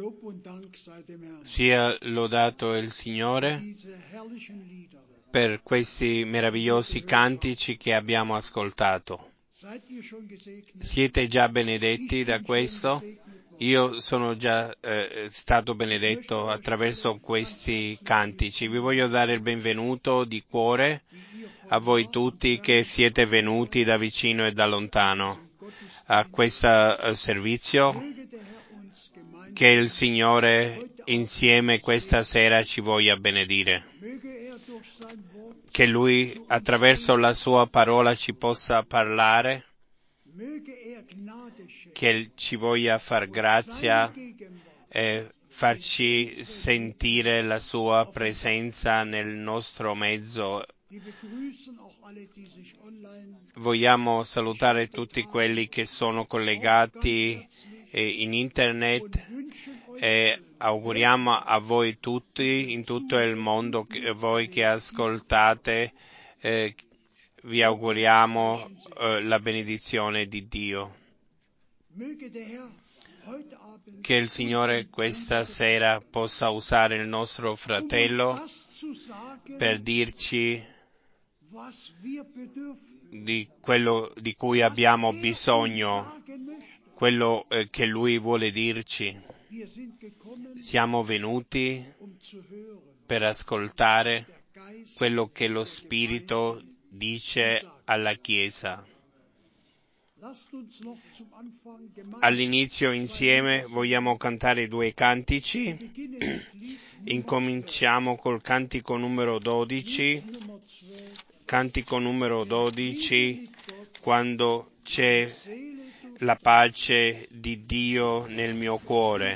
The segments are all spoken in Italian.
Lob und Dank sei dem Herrn Sia lodato il für Signore diese herrlichen Lieder. per questi meravigliosi cantici che abbiamo ascoltato. Seid ihr schon gesegnet? Siete già Ich benedetti da bin schon questo? gesegnet worden. Io sono già stato benedetto attraverso questi cantici. Vi voglio dare il benvenuto di cuore Die ihr a von voi nah und tutti fern che siete venuti da vicino e da lontano zum a Gottesdienst. questo servizio. Möge der Herr uns Che il gemeinsam Signore heute insieme Abend questa segnen. sera ci voglia benedire. Möge er durch sein Wort Che Lui zu uns attraverso la reden. sua parola ci possa parlare, Möge er Gnade schenken che ci voglia far und grazia seine Gegenwart e farci sentire la sua presenza nel nostro mezzo. Wir begrüßen auch alle, die sich online Vogliamo salutare tutti quelli che sono collegati in internet und wünschen euch e allen auguriamo a voi tutti in tutto il mondo, voi che ascoltate, vi auguriamo la benedizione di Dio. möge der Herr heute Abend Che il Signore questa sera possa usare il nostro fratello das zu sagen, per dirci was wir bedürfen, di quello di cui abbiamo was bisogno, sagen möchte. quello che Lui vuole dirci. Wir sind gekommen, Siamo venuti zu hören, per ascoltare der Geist quello che lo der Spirito Gemeinde dice zu sagen. alla Chiesa. Lasst uns noch zum Anfang gemeinsam All'inizio insieme vogliamo cantare 2 cantici. beginnen mit Lied Nummer 12. Incominciamo col cantico numero 12. Lied Nummer 12. Cantico numero 12, Mit Gott, quando c'è Seele du la pace di Dio nel mio cuore.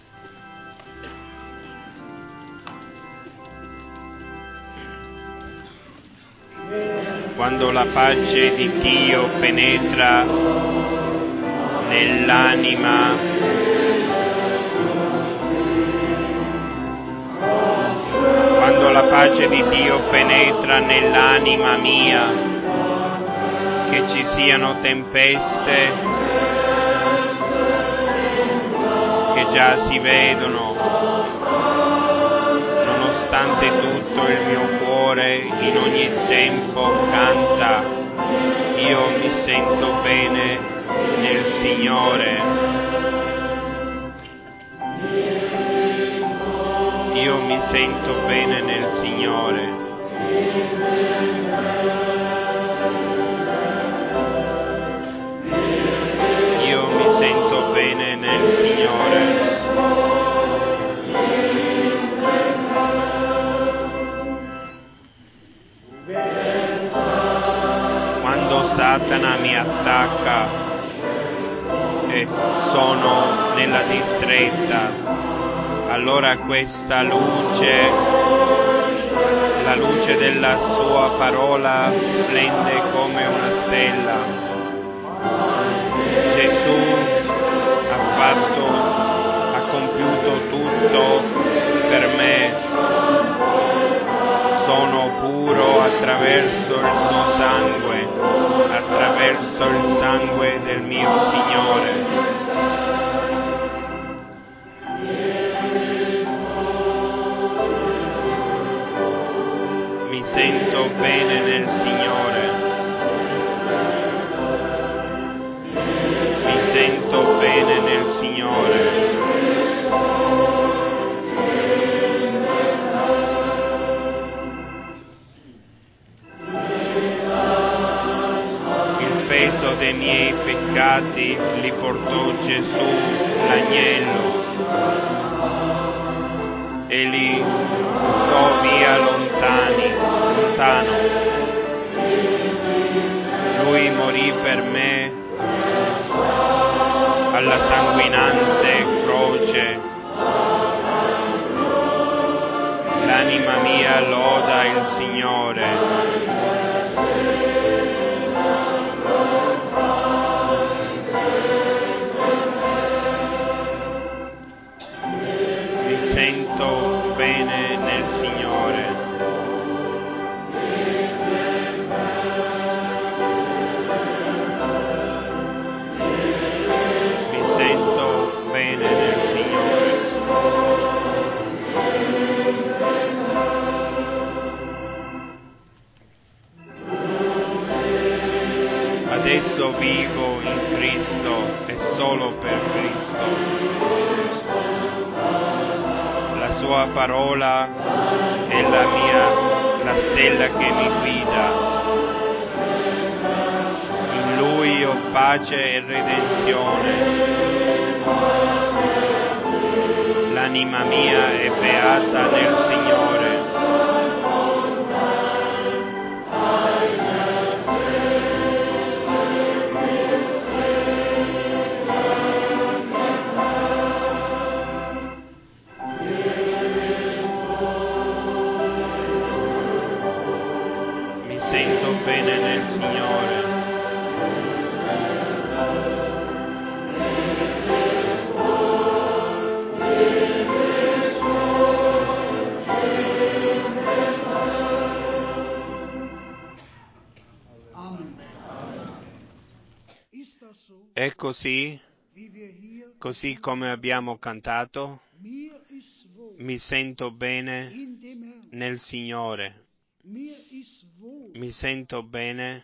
Quando la pace di Dio penetra nell'anima, quando la pace di Dio penetra nell'anima mia, che ci siano tempeste che già si vedono, nonostante tutto il mio cuore in ogni tempo canta, io mi sento bene nel Signore. Io mi sento bene nel Signore. Io mi sento bene nel Signore. Quando Satana mi attacca e sono nella distretta, allora questa luce, la luce della sua parola, splende come una stella. Gesù ha compiuto tutto per me. Sono puro attraverso il suo sangue, attraverso il sangue del mio Signore. Mi sento bene nel Signore. Mi sento bene nel Signore. Il peso dei miei peccati li portò Gesù l'agnello e li buttò via lontano. Lui morì per me alla sanguinante croce. L'anima mia loda il Signore. Mi sento bene nel Signore. Mi sento bene nel Signore. Adesso vivo in Cristo e solo per Cristo. La sua parola è la stella che mi guida. In Lui ho pace e redenzione. L'anima mia è beata nel Signore. Mi sento bene nel Signore. È così, così come abbiamo cantato, mi sento bene nel Signore. Mi sento bene.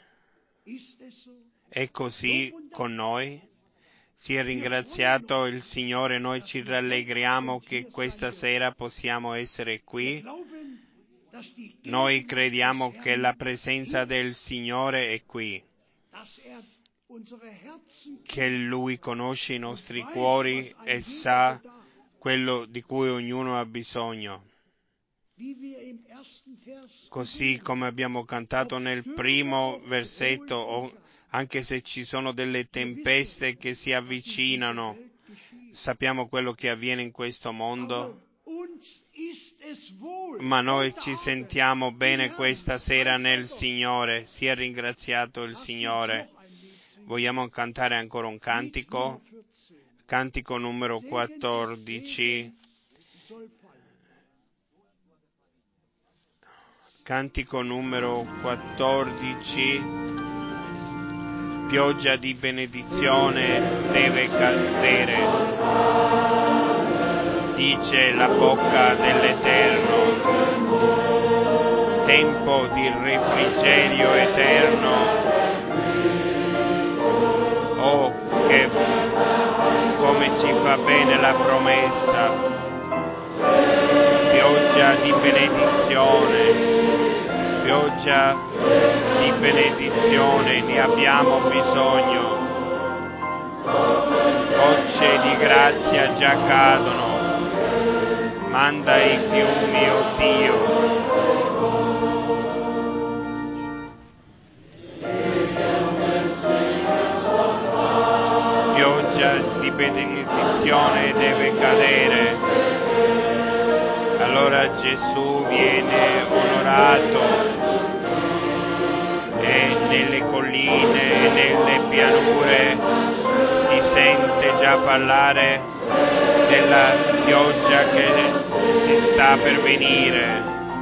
È così con noi. Sia ringraziato il Signore, noi ci rallegriamo che questa sera possiamo essere qui. Noi crediamo che la presenza del Signore è qui, che Lui conosce i nostri cuori e sa quello di cui ognuno ha bisogno. Così come abbiamo cantato nel primo versetto, anche se ci sono delle tempeste che si avvicinano, sappiamo quello che avviene in questo mondo, ma noi ci sentiamo bene questa sera nel Signore. Sia ringraziato il Signore. Vogliamo cantare ancora un cantico numero 14. Cantico numero 14. Pioggia di benedizione deve cadere, dice la bocca dell'Eterno. Tempo di refrigerio eterno. Oh, che come ci fa bene la promessa. Pioggia di benedizione. Pioggia di benedizione, ne abbiamo bisogno. Gocce di grazia già cadono. Manda i fiumi, oh Dio. Pioggia di benedizione deve cadere. Allora Gesù viene onorato. E nelle colline e nelle pianure si sente già parlare della pioggia che si sta per venire.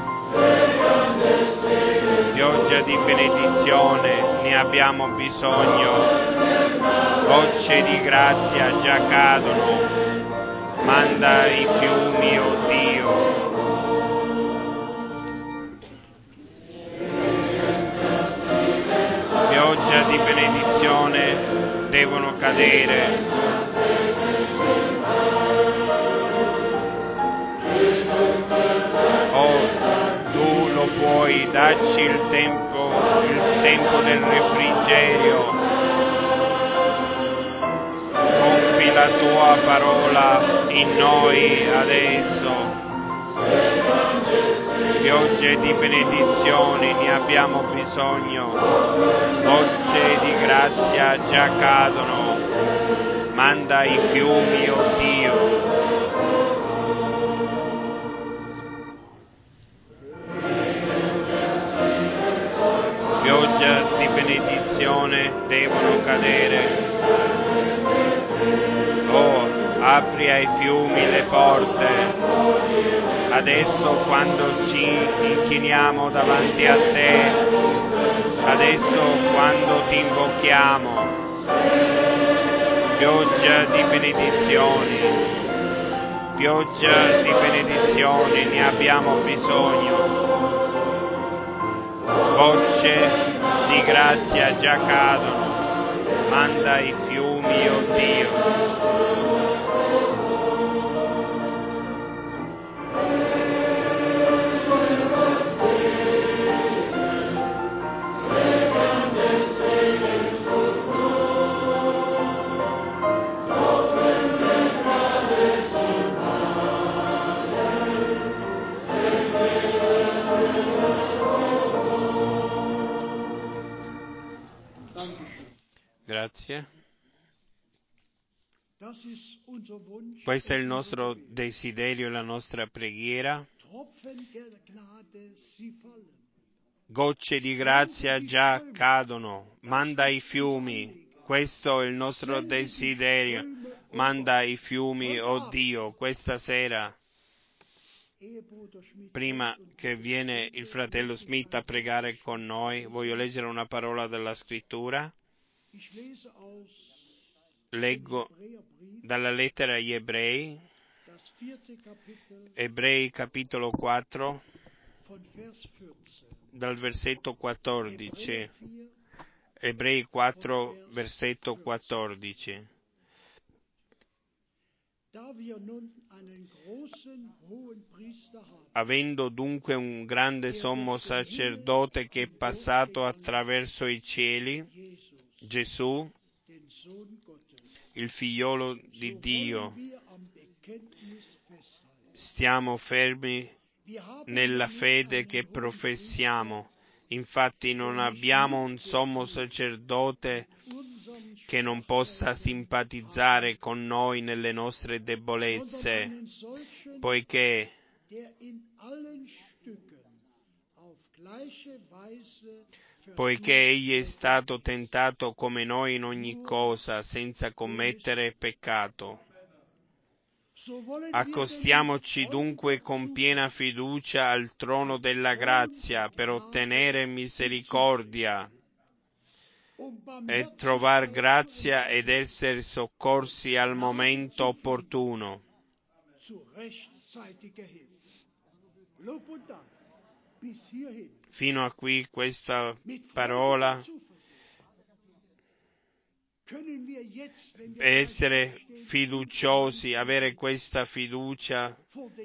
Pioggia di benedizione, ne abbiamo bisogno. Gocce di grazia già cadono. Manda i fiumi, oh Dio. Pioggia di benedizione devono cadere. Oh, tu lo puoi, dacci il tempo del refrigerio. Compi la tua parola in noi adesso. Piogge di benedizione, ne abbiamo bisogno. Gocce di grazia già cadono. Manda i fiumi, oh Dio. Pioggia di benedizione devono cadere. Oh, apri ai fiumi le porte. Adesso quando ci inchiniamo davanti a te, adesso quando ti invochiamo, pioggia di benedizioni, ne abbiamo bisogno. Gocce di grazia già cadono. manda i fiumi, oh Dio. Grazie. Questo è il nostro desiderio e la nostra preghiera. Gocce di grazia già cadono. Manda i fiumi. Questo è il nostro desiderio. Manda i fiumi, oh Dio, questa sera. Prima che viene il fratello Smith a pregare con noi, voglio leggere una parola della Scrittura. Leggo dalla lettera agli Ebrei, Ebrei capitolo 4, dal versetto 14. Ebrei 4, versetto 14. Avendo dunque un grande sommo sacerdote che è passato attraverso i cieli, Gesù, il figliolo di Dio, stiamo fermi nella fede che professiamo. Infatti non abbiamo un sommo sacerdote che non possa simpatizzare con noi nelle nostre debolezze, poiché egli è stato tentato come noi in ogni cosa, senza commettere peccato. Accostiamoci dunque con piena fiducia al trono della grazia per ottenere misericordia e trovar grazia ed essere soccorsi al momento opportuno. Fino a qui questa parola. Essere fiduciosi, avere questa fiducia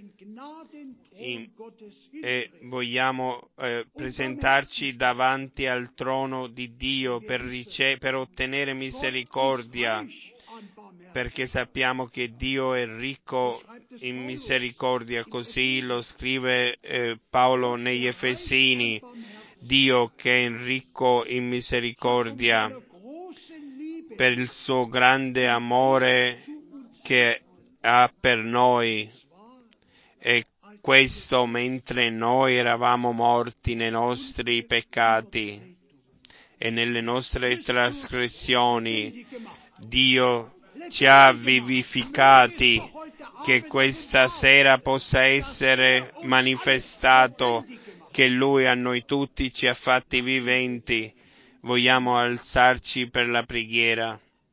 e vogliamo presentarci davanti al trono di Dio per ottenere misericordia, perché sappiamo che Dio è ricco in misericordia, così lo scrive Paolo negli Efesini, Dio che è ricco in misericordia per il suo grande amore che ha per noi, e questo mentre noi eravamo morti nei nostri peccati e nelle nostre trasgressioni. Dio ci ha vivificati, che questa sera possa essere manifestato che Lui a noi tutti ci ha fatti viventi. Vogliamo alzarci per la preghiera.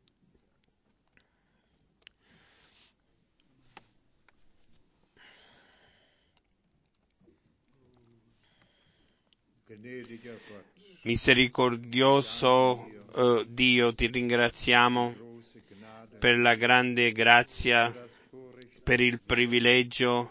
Misericordioso Dio, ti ringraziamo per la grande grazia, per il privilegio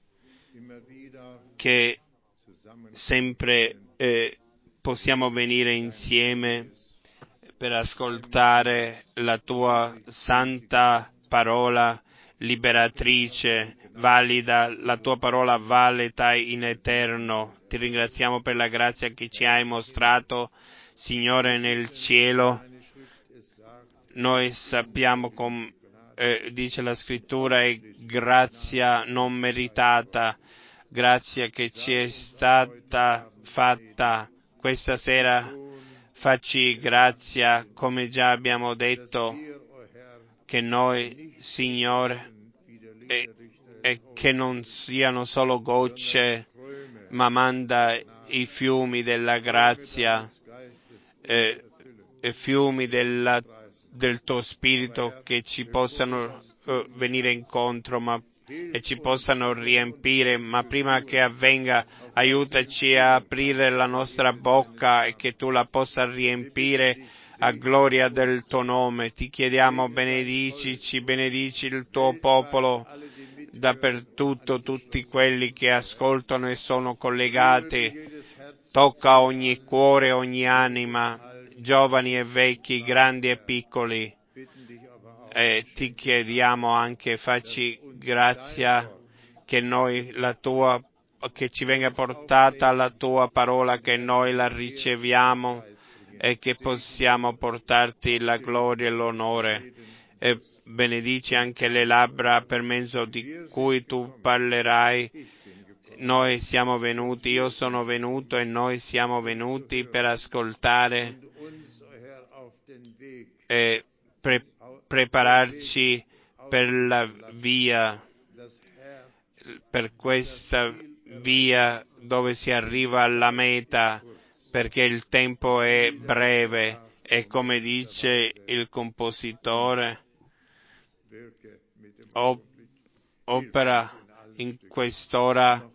che sempre possiamo venire insieme per ascoltare la tua santa parola liberatrice, valida, la tua parola valida in eterno. Ti ringraziamo per la grazia che ci hai mostrato, Signore, nel cielo. Noi sappiamo, dice la Scrittura, è grazia non meritata, grazia che ci è stata fatta. Questa sera facci grazia, come già abbiamo detto, che noi, Signore, e che non siano solo gocce, ma manda i fiumi della grazia, e fiumi del tuo Spirito che ci possano venire incontro e ci possano riempire, ma prima che avvenga aiutaci a aprire la nostra bocca e che tu la possa riempire a gloria del tuo nome. Ti chiediamo, benedicici, benedici il tuo popolo dappertutto, tutti quelli che ascoltano e sono collegati. Tocca ogni cuore, ogni anima, giovani e vecchi, grandi e piccoli. E ti chiediamo anche, facci grazia che noi che ci venga portata la tua parola, che noi la riceviamo e che possiamo portarti la gloria e l'onore. E benedici anche le labbra per mezzo di cui tu parlerai. Noi siamo venuti, io sono venuto e noi siamo venuti per ascoltare e prepararci per la via, per questa via dove si arriva alla meta, perché il tempo è breve e come dice il compositore, opera in quest'ora,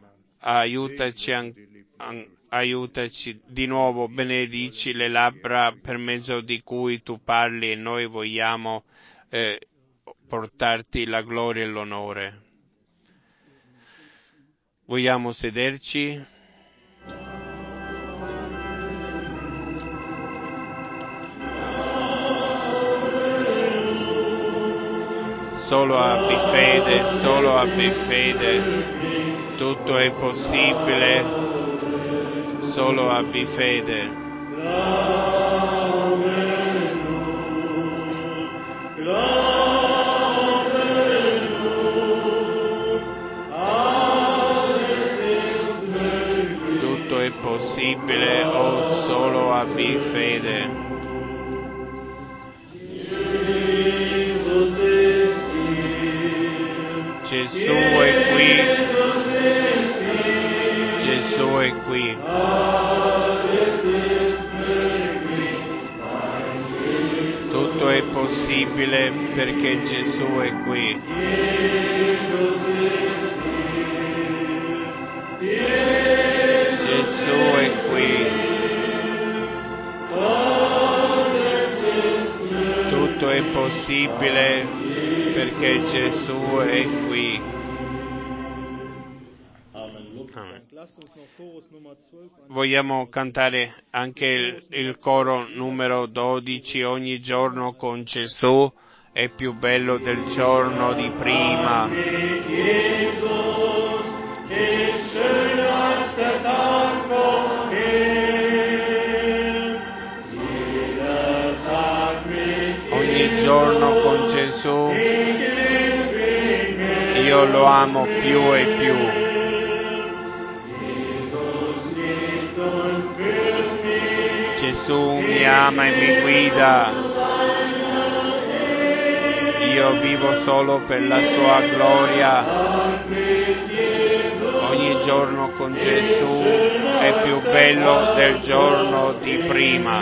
aiutaci di nuovo, benedici le labbra per mezzo di cui tu parli e noi vogliamo portarti la gloria e l'onore. Vogliamo sederci? Solo abbi fede, tutto è possibile, solo abbi fede. Tutto è possibile, oh solo abbi fede. Gesù è qui, Gesù è qui. Tutto è possibile perché Gesù è qui. Gesù è qui. Tutto è possibile perché Gesù è qui. Amen. Vogliamo cantare anche il coro numero 12, ogni giorno con Gesù è più bello del giorno di prima. Ogni giorno con Gesù io lo amo più e più. Gesù mi ama e mi guida. Io vivo solo per la sua gloria. Ogni giorno con Gesù è più bello del giorno di prima.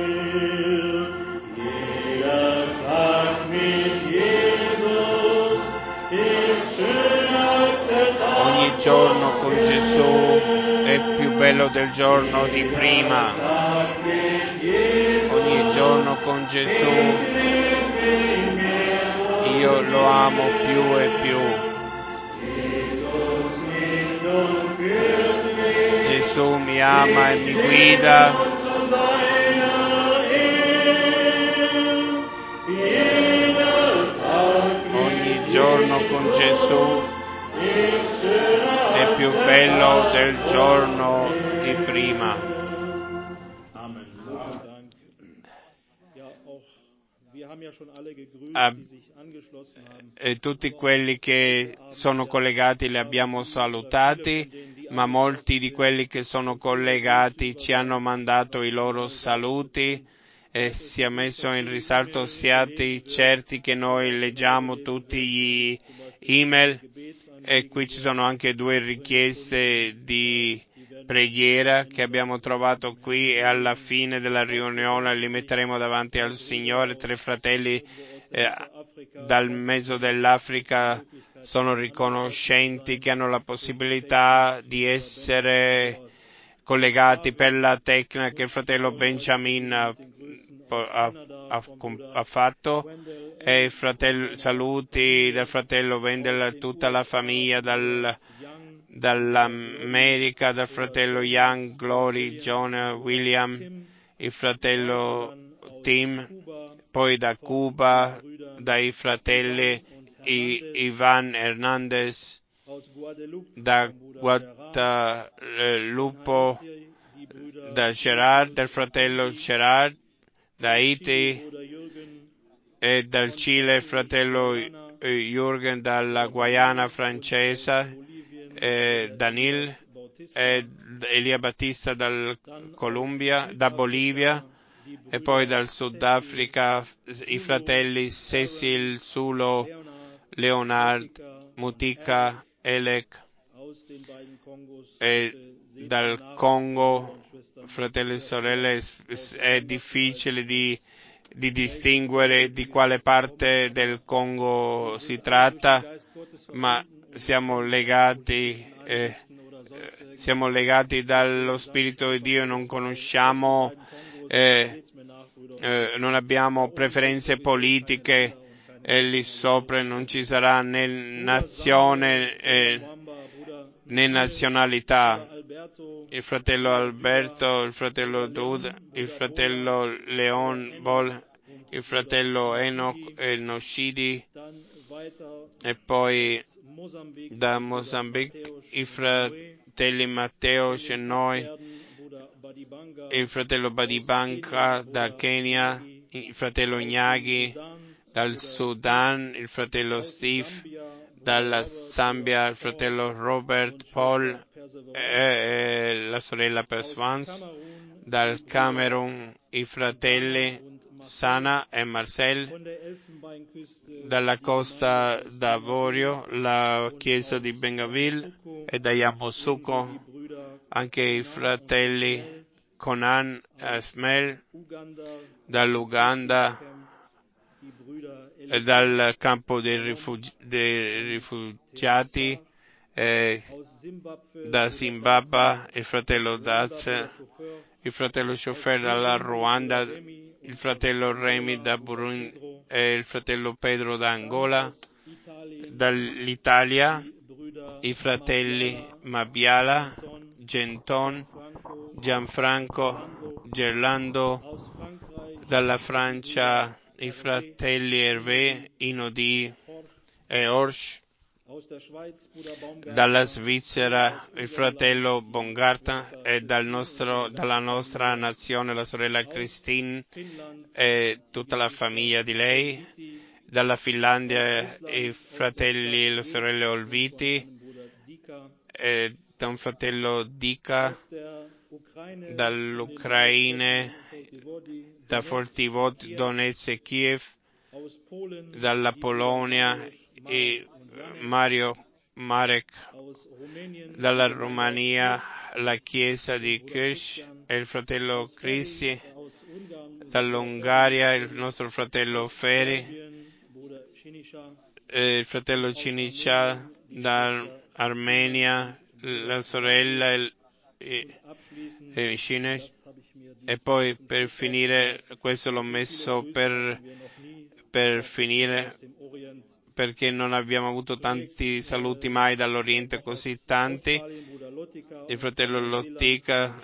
Ogni giorno con Gesù è più bello del giorno di prima. Ogni giorno con Gesù io lo amo più e più. Gesù mi ama e mi guida. Ogni giorno con Gesù è più bello del giorno di prima. E tutti quelli che sono collegati li abbiamo salutati, ma molti di quelli che sono collegati ci hanno mandato i loro saluti e si è messo in risalto, siate certi che noi leggiamo tutti gli email e qui ci sono anche 2 richieste di preghiera che abbiamo trovato qui e alla fine della riunione li metteremo davanti al Signore. 3 fratelli dal mezzo dell'Africa sono riconoscenti che hanno la possibilità di essere collegati per la tecnica. Il fratello Benjamin ha fatto, e saluti del fratello Wendell a tutta la famiglia dall'America, dal fratello Young, Glory, John, William, il fratello Tim, poi da Cuba, dai fratelli Ivan Hernandez, da Guadalupe, da Gerard, del fratello Gerard, da Haiti e dal Cile il fratello Jürgen, dalla Guayana francese, Danil, Elia Battista da Bolivia, e poi dal Sudafrica i fratelli Cecil, Sulo, Leonard, Mutika, Elek, e dal Congo, fratelli e sorelle. È difficile di distinguere di quale parte del Congo si tratta, ma siamo legati dallo Spirito di Dio, non conosciamo, non abbiamo preferenze politiche, e lì sopra non ci sarà né nazione né nazionalità. Il fratello Alberto, il fratello Duda, il fratello Leon Bol, il fratello Enoch e Noshidi, e poi da Mozambique i fratelli Matteo Chenoy, il fratello Badibanka da Kenya, il fratello Nyagi dal Sudan, il fratello Steve dalla Zambia, il fratello Robert Paul e la sorella Persuans, dal Camerun i fratelli Sana e Marcel, dalla Costa d'Avorio la chiesa di Bengaville, e da Yamoussoukro anche i fratelli Conan e Asmel, dall'Uganda e dal campo dei rifugiati, da Zimbabwe il fratello Daz, il fratello Chauffeur dalla Ruanda, il fratello Remy da Burundi e il fratello Pedro da Angola, dall'Italia i fratelli Mabiala, Genton, Gianfranco, Gerlando, dalla Francia i fratelli Hervé, Inodi e Orsch, dalla Svizzera il fratello Bongarta, e dalla nostra nazione la sorella Christine e tutta la famiglia di lei, dalla Finlandia i fratelli e le sorelle Olviti, e da un fratello Dika, dall'Ucraina, da Fortivod, Donetsk e Kiev, dalla Polonia e Marek, dalla Romania la chiesa di Kirch e il fratello Cristi, dall'Ungaria il nostro fratello Feri, il fratello Ciniccia, dall'Armenia la sorella Shines, e poi per finire, questo l'ho messo per finire, perché non abbiamo avuto tanti saluti mai dall'Oriente, così tanti, il fratello Lottica,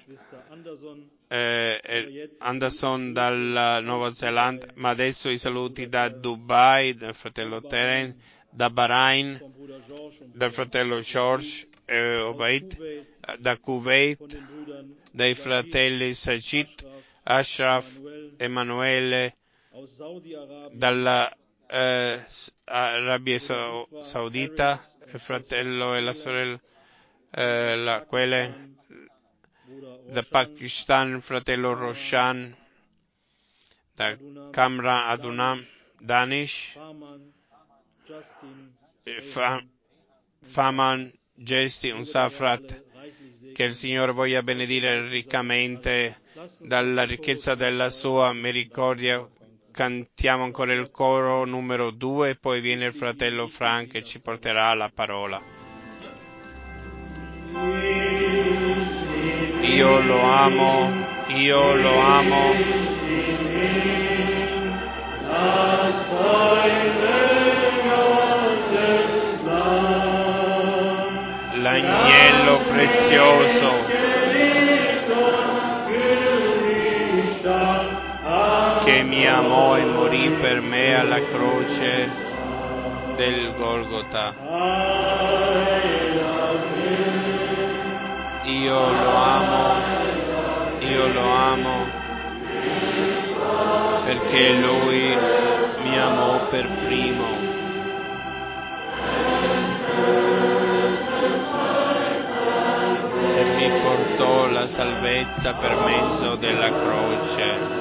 Anderson dalla Nuova Zelanda, ma adesso i saluti da Dubai, dal fratello Terence, da Bahrain, dal fratello George Obaid, da Kuwait, dai fratelli Sajid, Ashraf, Emanuele, dalla Arabia Saudita, il fratello e la sorella, quelle da Pakistan, il fratello Roshan, da Kamran Adunam, Danish, Faman, Gesti, un Safrat. Che il Signore voglia benedire riccamente dalla ricchezza della sua misericordia. Cantiamo ancora il coro numero 2, poi viene il fratello Frank e ci porterà la parola. Io lo amo, io lo amo. L'agnello prezioso che mi amò e morì per me alla croce del Golgota. Io lo amo perché Lui mi amò per primo. E mi portò la salvezza per mezzo della croce.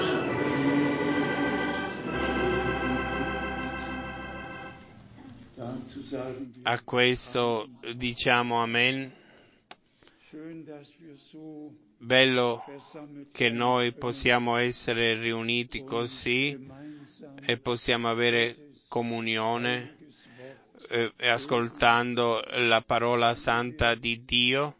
A questo diciamo amen. Bello che noi possiamo essere riuniti così e possiamo avere comunione ascoltando la parola santa di Dio.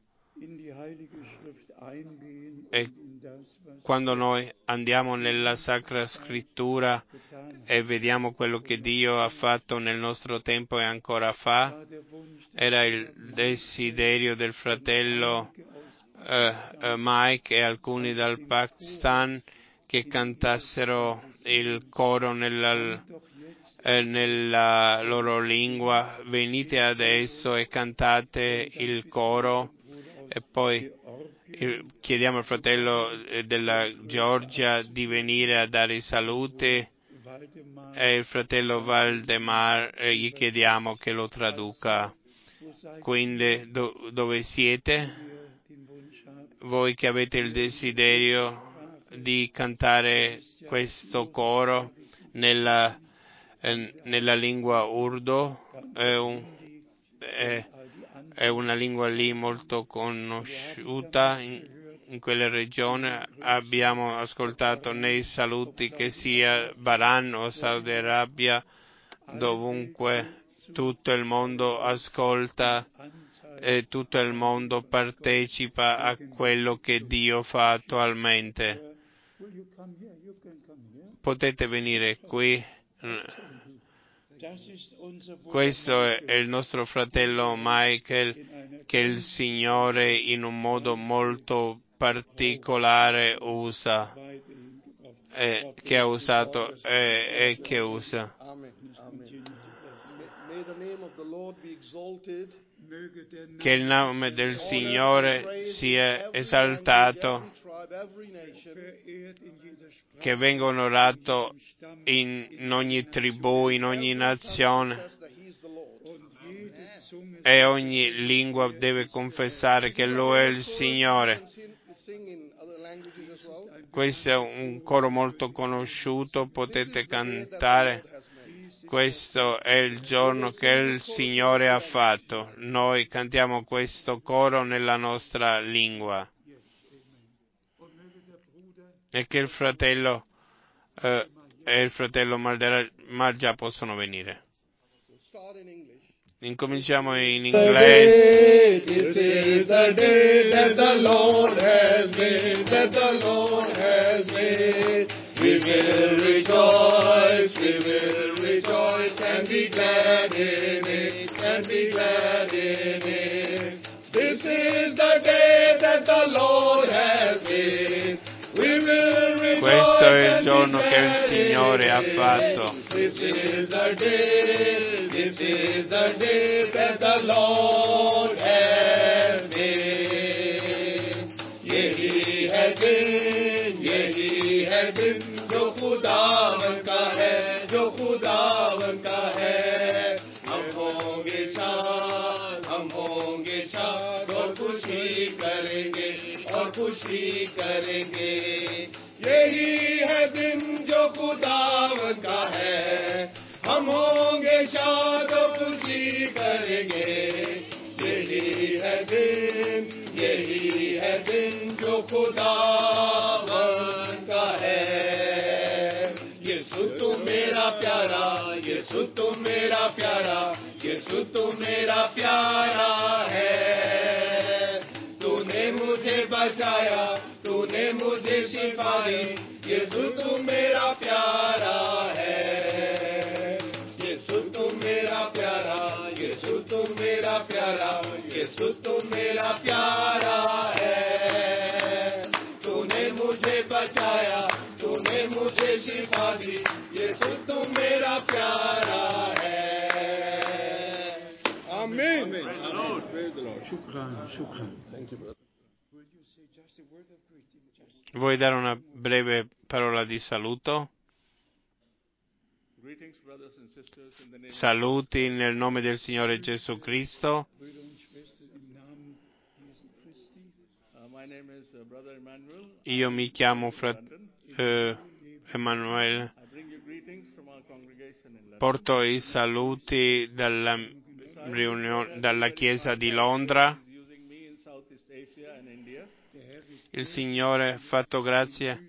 E quando noi andiamo nella Sacra Scrittura e vediamo quello che Dio ha fatto nel nostro tempo e ancora fa, era il desiderio del fratello Mike e alcuni dal Pakistan che cantassero il coro nella loro lingua. Venite adesso e cantate il coro. E poi chiediamo al fratello della Georgia di venire a dare i saluti e il fratello Valdemar gli chiediamo che lo traduca. Quindi dove siete? Voi che avete il desiderio di cantare questo coro nella lingua Urdu, è una lingua lì molto conosciuta in quella regione. Abbiamo ascoltato nei saluti che sia Bahrain o Saudi Arabia, dovunque tutto il mondo ascolta e tutto il mondo partecipa a quello che Dio fa attualmente. Potete venire qui. Questo è il nostro fratello Michael che il Signore in un modo molto particolare usa, che ha usato e che usa. Che il nome del Signore sia esaltato, che venga onorato in ogni tribù, in ogni nazione, e ogni lingua deve confessare che Lui è il Signore. Questo è un coro molto conosciuto, potete cantare. Questo è il giorno che il Signore ha fatto. Noi cantiamo questo coro nella nostra lingua. E che il fratello e il fratello Malgia possono venire. Incominciamo in inglese. This is the day that the Lord has made, that the Lord has made. We will rejoice and be glad in it, and be glad in it. This is the day that the Lord has made. We will rejoice. Questo è il giorno che il Signore ha fatto. This is the day that the Lord has made. Yehi hai din, jo खुदावन का है, जो खुदावन का है. हम होंगे शाद और खुशी करेंगे. यही है दिन जो खुदावन का है. हम होंगे शाद और खुशी करेंगे. यही है दिन जो खुदावन का है. यीशु तू मेरा प्यारा, यीशु तू मेरा प्यारा, यीशु तू मेरा प्यारा है. तूने मुझे बचाया, तूने मुझे शिफा दी. यीशु तू मेरा प्यारा. Praise the Lord. Shukran, shukran. Thank you, brother. Vuoi dare una breve parola di saluto? Greetings, brothers and sisters, in the name Saluti nel nome del Signore Gesù Cristo. Brüder und Schwestern, im Namen Jesu Christi, my name is Brother Emmanuel. Io mi chiamo London. Emanuele. I bring you greetings from our congregation in London. Porto i saluti dalla Chiesa di Londra. He's using me in Southeast Asia and India. Il Signore ha fatto grazia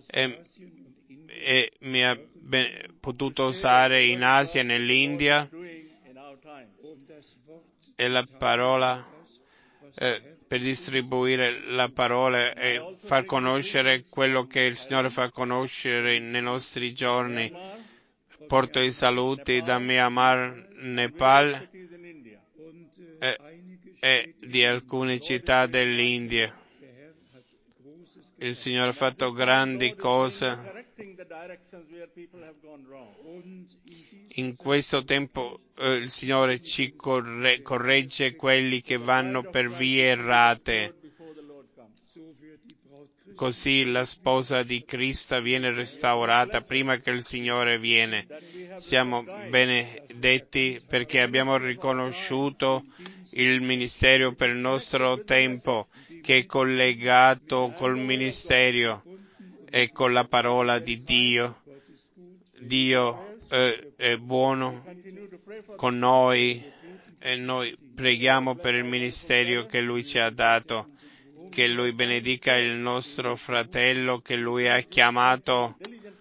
e mi ha potuto usare in Asia e nell'India, Doing in our time. und das Wort e la parola per distribuire la parola e far conoscere quello che il Signore fa conoscere nei nostri giorni. Myanmar, Porto i saluti da Myanmar, Nepal cities in India. und einige e di alcune città dell'India. der Herr hat Großes Il Signore ha fatto grandi cose. Correcting the directions where people have gone wrong. und in In questo tempo il Signore ci corregge quelli che vanno per vie errate. Before the Lord comes. so wird die Braut Christi Così la sposa di Cristo viene restaurata prima che il Signore viene. Siamo benedetti perché abbiamo riconosciuto il ministero per il nostro tempo, che è collegato col ministero e con la parola di Dio. Dio è buono con noi e noi preghiamo per il ministero che Lui ci ha dato. Che Lui benedica il nostro fratello che Lui ha chiamato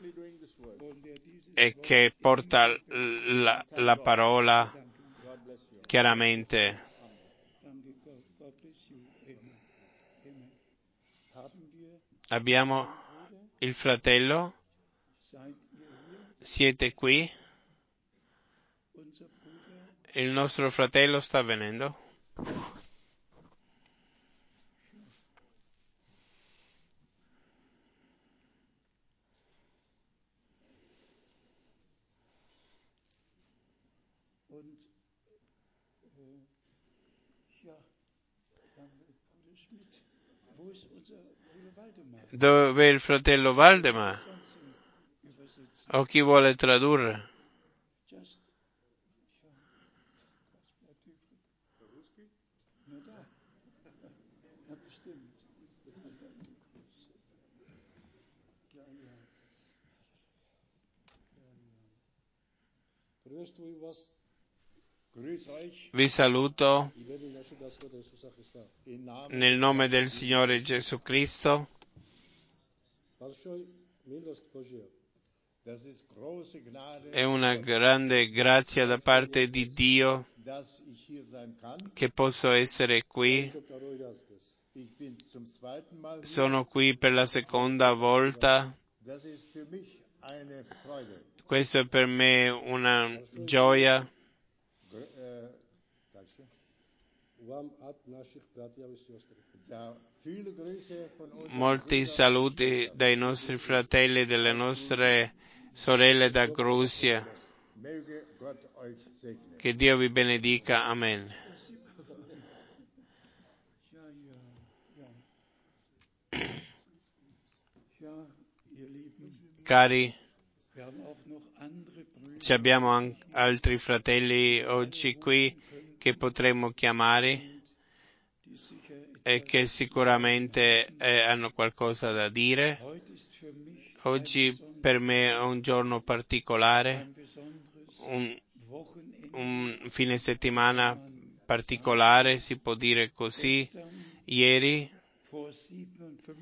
e che porta la parola chiaramente. Danke Gott, God bless you. Amen. Amen. Haben wir, Abbiamo il fratello, seid ihr hier? siete qui, Unser Bruder, il nostro fratello sta venendo. und ja, danke Bruder Schmidt. Wo ist unser Bruder Waldemar? Dove è il fratello Valdemar? Sonst übersetzen. O chi vuole tradurre? Just, ja, was bleibt übrig? Nur da. Ja, bestimmt. Ja, ja. Grüßt euch was. Grüß euch. Vi saluto Ich werde Ihnen schon das Wort Jesus sagt. Im Namen nel nome del Signore Gesù Cristo. Большой милость Божья. Das ist große Gnade, È una grande grazia da parte di Dio dass ich hier sein kann. che posso essere qui. Schon второй раз das. Ich bin zum zweiten Mal hier. Sono qui per la seconda volta. Das ist für mich eine Freude. Questo è per me una gioia. Danke. Вам от наших братьев и сестер. Ja, viele Grüße von uns. Molti saluti dai nostri fratelli e dalle nostre sorelle da Russia. Möge Gott euch segnen. Che Dio vi benedica. Amen. Ja, ja, ja. Ja, ihr Lieben, Cari, wir haben auch noch andere Brüder, ci abbiamo altri fratelli oggi qui che potremmo chiamare die sicher e che sicuramente hanno qualcosa da dire. heute ist für mich Oggi per me è un giorno particolare, ein besonderes un Wochenende. fine settimana particolare, si può dire così. Ieri, Vor 57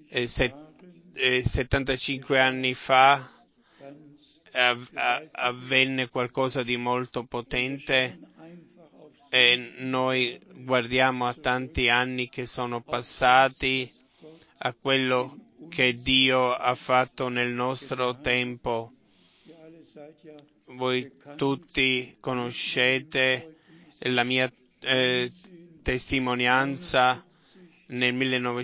75 anni fa, ganz avvenne qualcosa di molto potente einfach auf e noi guardiamo a tanti anni che sono passati, a quello che Dio ha fatto nel nostro tempo. ihr alle seid ja Voi tutti conoscete la mia testimonianza. Nel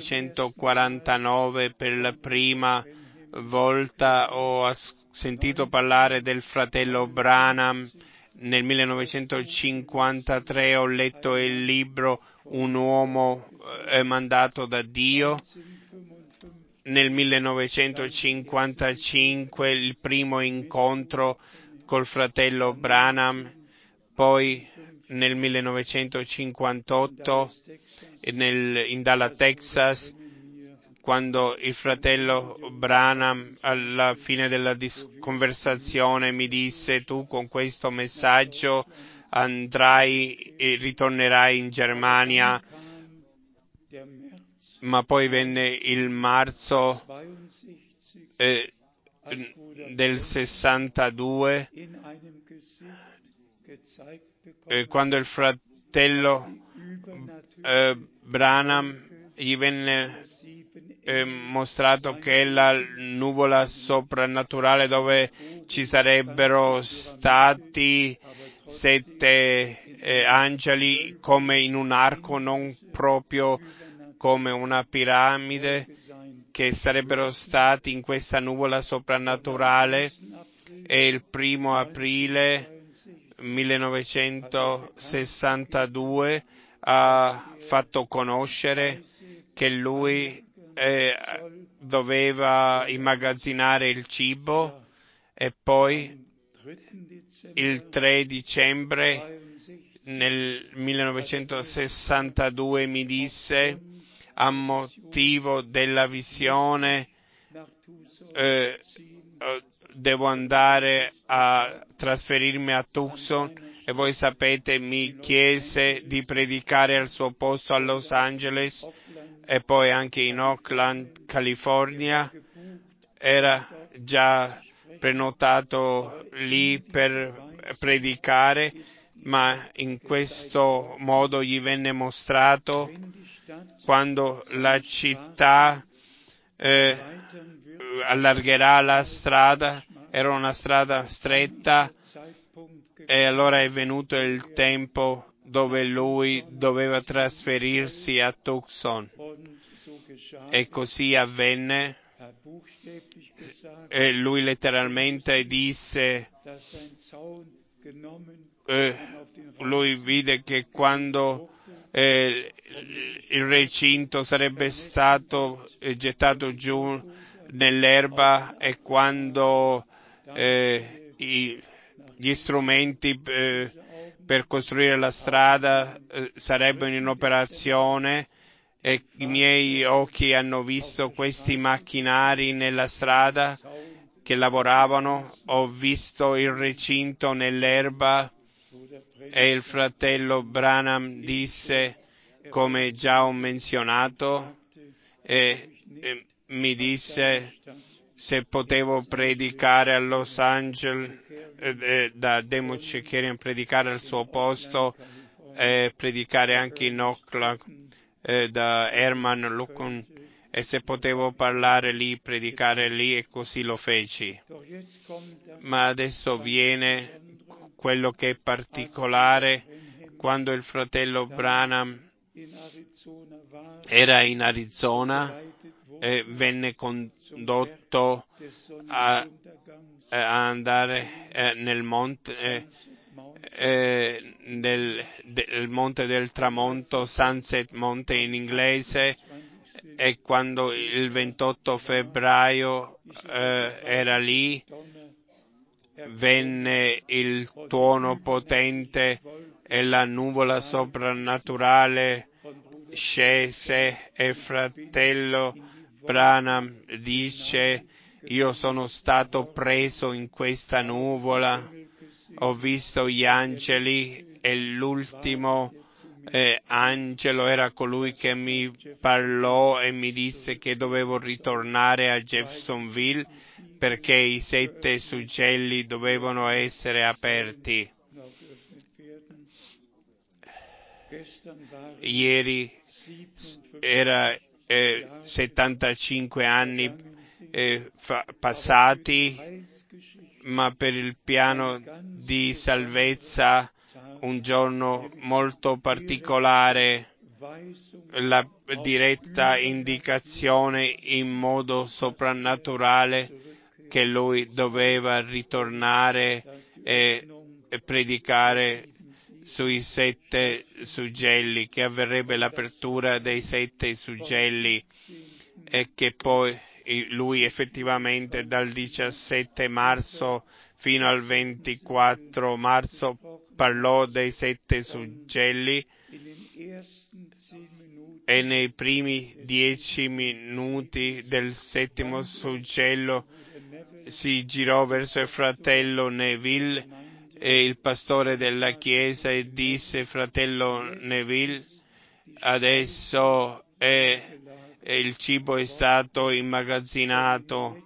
1949 per la prima volta ho sentito parlare del fratello Branham Nel 1953 ho letto il libro Un uomo mandato da Dio. Nel 1955 il primo incontro col fratello Branham, poi nel 1958 in Dallas, Texas, quando il fratello Branham alla fine della conversazione mi disse: tu con questo messaggio andrai e ritornerai in Germania. Ma poi venne il marzo del 62, quando il fratello Branham gli venne mostrato che la nuvola soprannaturale dove ci sarebbero stati 7 angeli come in un arco, non proprio come una piramide, che sarebbero stati in questa nuvola soprannaturale. E il 1 aprile 1962 ha fatto conoscere che lui doveva immagazzinare il cibo, e poi il 3 dicembre nel 1962 mi disse: a motivo della visione devo andare a trasferirmi a Tucson, e voi sapete, mi chiese di predicare al suo posto a Los Angeles e poi anche in Oakland, California. Era già prenotato lì per predicare, ma in questo modo gli venne mostrato quando la città allargherà la strada. Era una strada stretta, e allora è venuto il tempo dove lui doveva trasferirsi a Tucson, e così avvenne. E lui letteralmente disse, lui vide che quando il recinto sarebbe stato gettato giù nell'erba, e quando gli strumenti per costruire la strada sarebbero in operazione, e i miei occhi hanno visto questi macchinari nella strada che lavoravano. Ho visto il recinto nell'erba, e il fratello disse, come già ho menzionato, mi disse se potevo predicare a Los Angeles, da Demo Shakarian predicare al suo posto, predicare anche in Oakland, da Herman Lucon, e se potevo parlare lì, predicare lì, e così lo feci. Ma adesso viene quello che è particolare. Quando il fratello Branham era in Arizona, venne condotto a andare nel monte, del monte del tramonto, Sunset Mountain in inglese, e quando il 28 febbraio era lì, venne il tuono potente e la nuvola soprannaturale scese, e il fratello Branham dice: io sono stato preso in questa nuvola, ho visto gli angeli, e l'ultimo angelo era colui che mi parlò e mi disse che dovevo ritornare a Jeffersonville perché i 7 suggelli dovevano essere aperti. Ieri era 75 anni passati, ma per il piano di salvezza un giorno molto particolare, la diretta indicazione in modo soprannaturale che lui doveva ritornare predicare sui 7 suggelli, che avverrebbe l'apertura dei 7 suggelli e che poi lui effettivamente dal 17 marzo fino al 24 marzo parlò dei 7 suggelli e nei primi 10 minuti del 7° suggello si girò verso il fratello Neville e il pastore della chiesa e disse: fratello Neville, adesso il cibo è stato immagazzinato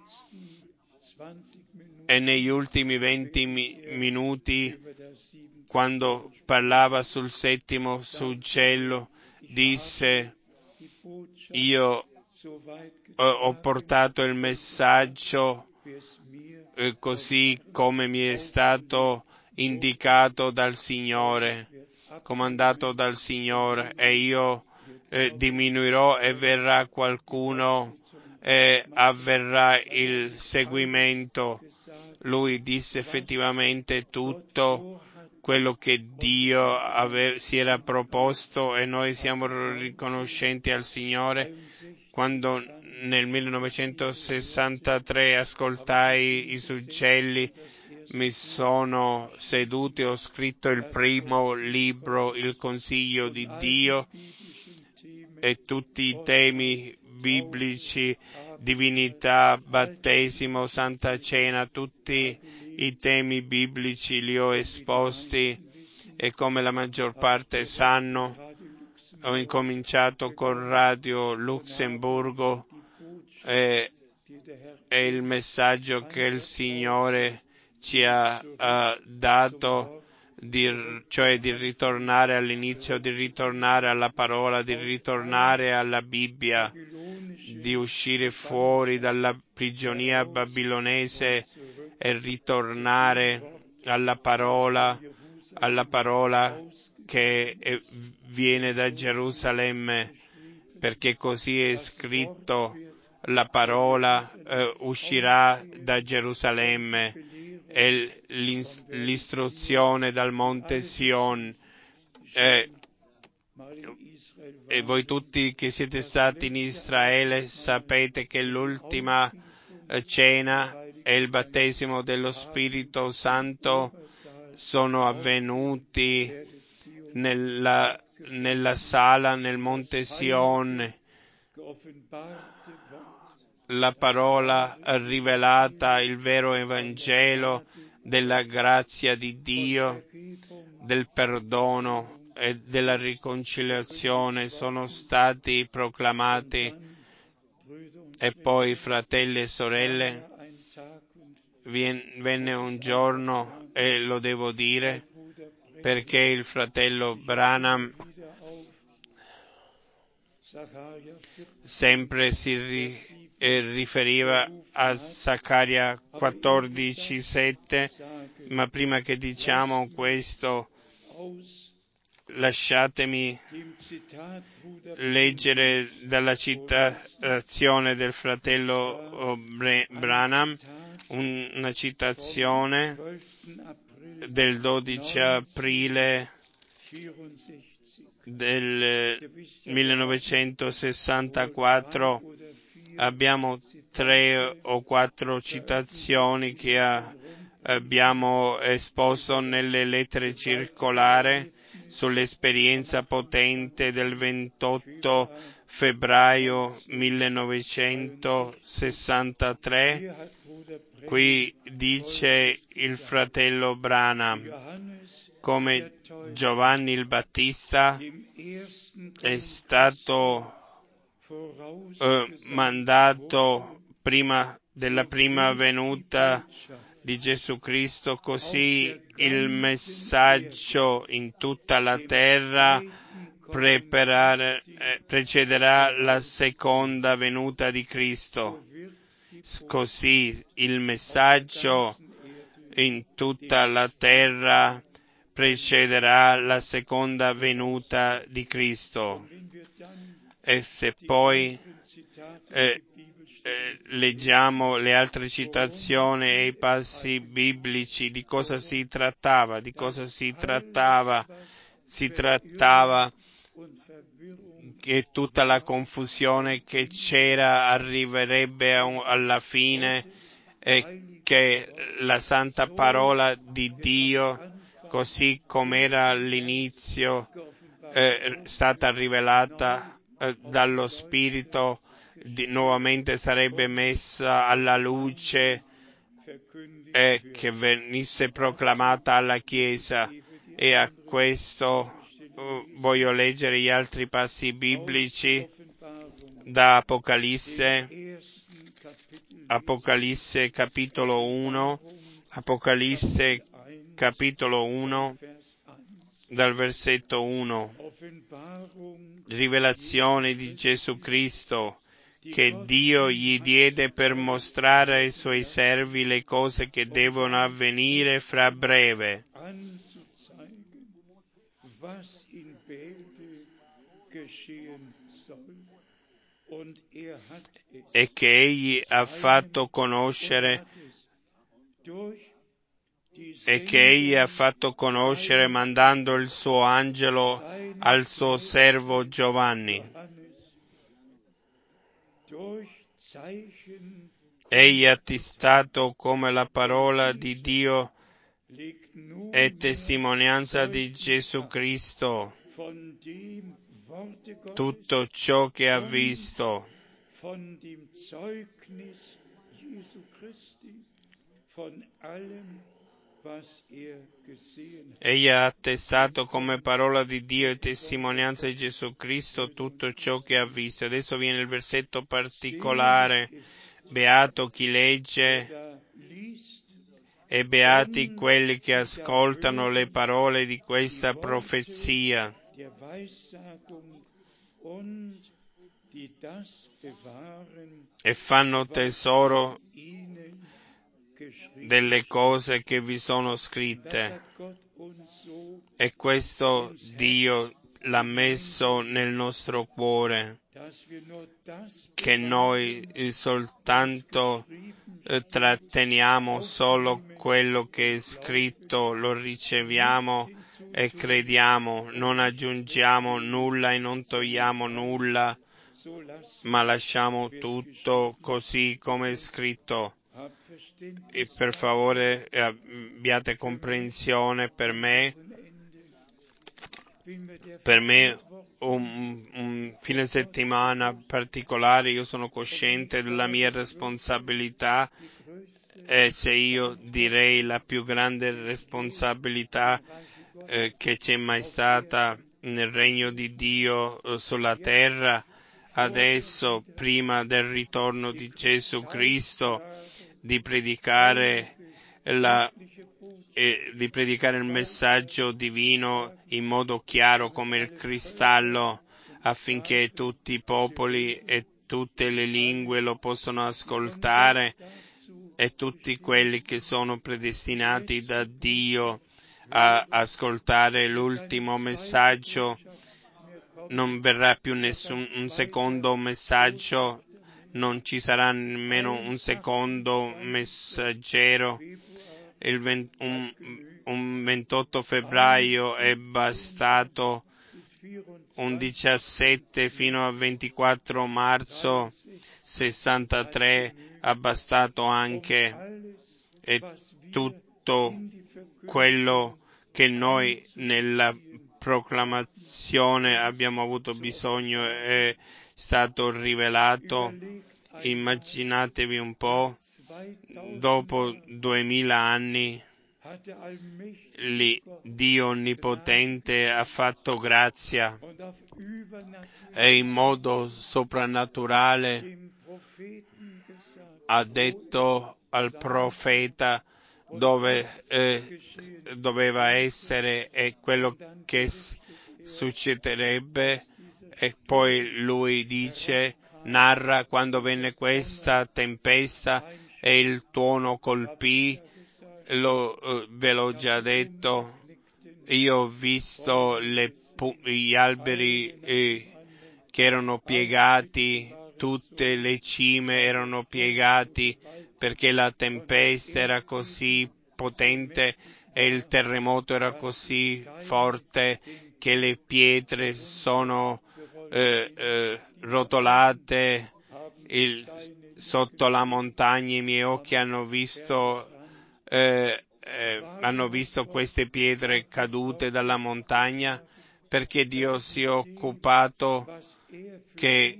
e negli ultimi 20 minuti, quando parlava sul 7° suggello, disse: io ho portato il messaggio così come mi è stato indicato dal Signore, comandato dal Signore, e io diminuirò e verrà qualcuno e avverrà il seguimento. Lui disse effettivamente tutto quello che Dio si era proposto e noi siamo riconoscenti al Signore. Quando nel 1963 ascoltai i suggelli, mi sono seduto e ho scritto il primo libro, Il Consiglio di Dio, e tutti i temi biblici, divinità, battesimo, Santa Cena, tutti i temi biblici li ho esposti e come la maggior parte sanno, ho incominciato con Radio Lussemburgo e il messaggio che il Signore ci ha dato, cioè di ritornare all'inizio, di ritornare alla parola, di ritornare alla Bibbia, di uscire fuori dalla prigionia babilonese e ritornare alla parola che viene da Gerusalemme, perché così è scritto: la parola uscirà da Gerusalemme e l'istruzione dal monte Sion. E voi tutti che siete stati in Israele sapete che l'ultima cena e il battesimo dello Spirito Santo sono avvenuti nella sala nel monte Sion. La parola rivelata, il vero Evangelo della grazia di Dio, del perdono e della riconciliazione sono stati proclamati. E poi, fratelli e sorelle, venne un giorno, e lo devo dire, perché il fratello Branham sempre si riferiva a Zaccaria 14:7, ma prima che diciamo questo, lasciatemi leggere dalla citazione del fratello Branham, una citazione del 12 aprile del 1964. Abbiamo 3 o 4 citazioni che abbiamo esposto nelle lettere circolari sull'esperienza potente del 28 febbraio 1963. Qui dice il fratello Branham: come Giovanni il Battista è stato mandato prima della prima venuta di Gesù Cristo, così il messaggio in tutta la terra precederà la seconda venuta di Cristo. Così il messaggio in tutta la terra precederà la seconda venuta di Cristo. E se poi leggiamo le altre citazioni e i passi biblici, di cosa si trattava. Si trattava che tutta la confusione che c'era arriverebbe alla fine e che la santa parola di Dio, così com'era all'inizio, è stata rivelata dallo Spirito, nuovamente sarebbe messa alla luce e che venisse proclamata alla Chiesa. E a questo voglio leggere gli altri passi biblici da Apocalisse capitolo 1, Apocalisse capitolo 1, dal versetto 1, rivelazione di Gesù Cristo, che Dio gli diede per mostrare ai suoi servi le cose che devono avvenire fra breve. E che egli ha fatto conoscere mandando il suo angelo al suo servo Giovanni. Egli ha attestato come la parola di Dio e testimonianza di Gesù Cristo tutto ciò che ha visto. Egli ha attestato come parola di Dio e testimonianza di Gesù Cristo tutto ciò che ha visto. Adesso viene il versetto particolare. Beato chi legge e beati quelli che ascoltano le parole di questa profezia e fanno tesoro delle cose che vi sono scritte. E questo Dio l'ha messo nel nostro cuore, che noi soltanto tratteniamo solo quello che è scritto, lo riceviamo e crediamo, non aggiungiamo nulla e non togliamo nulla, ma lasciamo tutto così come è scritto. E per favore abbiate comprensione per me un fine settimana particolare. Io sono cosciente della mia responsabilità e se io direi la più grande responsabilità che c'è mai stata nel regno di Dio sulla terra, adesso prima del ritorno di Gesù Cristo, di predicare il messaggio divino in modo chiaro come il cristallo, affinché tutti i popoli e tutte le lingue lo possano ascoltare e tutti quelli che sono predestinati da Dio a ascoltare l'ultimo messaggio. Non verrà più un secondo messaggio, non ci sarà nemmeno un secondo messaggero. Un 28 febbraio è bastato, un 17 fino a 24 marzo 63 ha bastato anche, e tutto quello che noi nella proclamazione abbiamo avuto bisogno è stato rivelato. Immaginatevi un po', dopo 2000 anni, Dio Onnipotente ha fatto grazia e in modo soprannaturale ha detto al profeta dove doveva essere e quello che succederebbe, e poi lui narra quando venne questa tempesta e il tuono colpì. Ve l'ho già detto, io ho visto gli alberi che erano piegati, tutte le cime erano piegate perché la tempesta era così potente e il terremoto era così forte che le pietre sono rotolate sotto la montagna. I miei occhi hanno visto queste pietre cadute dalla montagna, perché Dio si è occupato che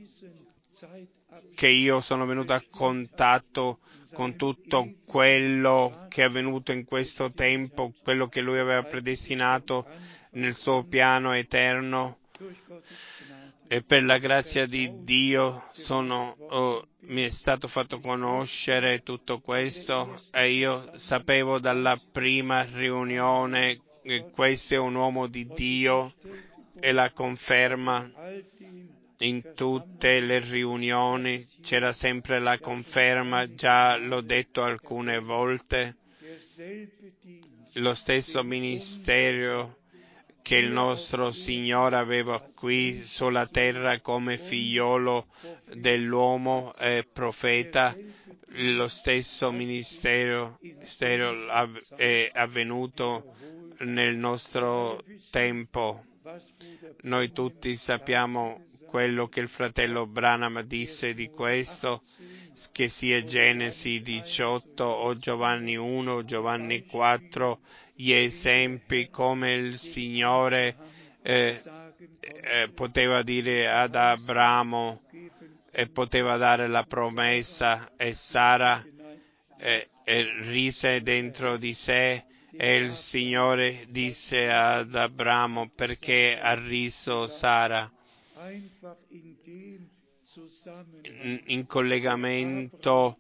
io sono venuto a contatto con tutto quello che è avvenuto in questo tempo, quello che Lui aveva predestinato nel suo piano eterno. E per la grazia di Dio mi è stato fatto conoscere tutto questo, e io sapevo dalla prima riunione che questo è un uomo di Dio, e la conferma. In tutte le riunioni c'era sempre la conferma, già l'ho detto alcune volte, lo stesso ministero che il nostro Signore aveva qui sulla terra come figliolo dell'uomo e profeta. Lo stesso ministero è avvenuto nel nostro tempo. Noi tutti sappiamo quello che il fratello Branham disse di questo, che sia Genesi 18 o Giovanni 1 o Giovanni 4, gli esempi come il Signore poteva dire ad Abramo e poteva dare la promessa, e Sara rise dentro di sé, e il Signore disse ad Abramo: perché ha riso Sara? In collegamento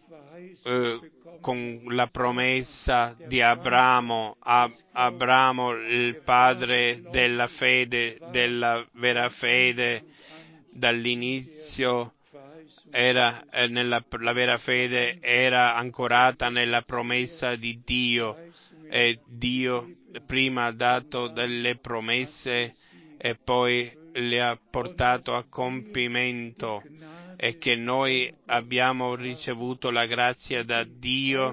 con la promessa di Abramo, Abramo il padre della fede, della vera fede, dall'inizio la vera fede era ancorata nella promessa di Dio, e Dio prima ha dato delle promesse e poi le ha portato a compimento, e che noi abbiamo ricevuto la grazia da Dio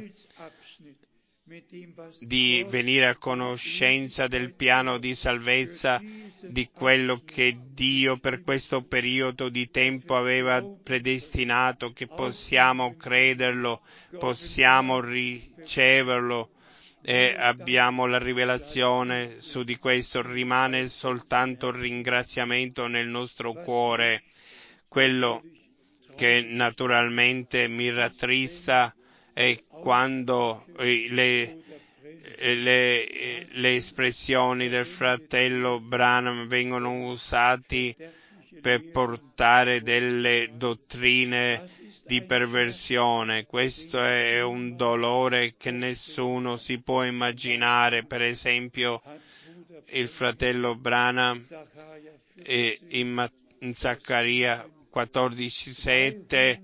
di venire a conoscenza del piano di salvezza, di quello che Dio per questo periodo di tempo aveva predestinato, che possiamo crederlo, possiamo riceverlo, e abbiamo la rivelazione su di questo. Rimane soltanto il ringraziamento nel nostro cuore. Quello che naturalmente mi rattrista è quando le espressioni del fratello Branham vengono usate per portare delle dottrine di perversione. Questo è un dolore che nessuno si può immaginare. Per esempio, il fratello Branham in Zaccaria 14:7,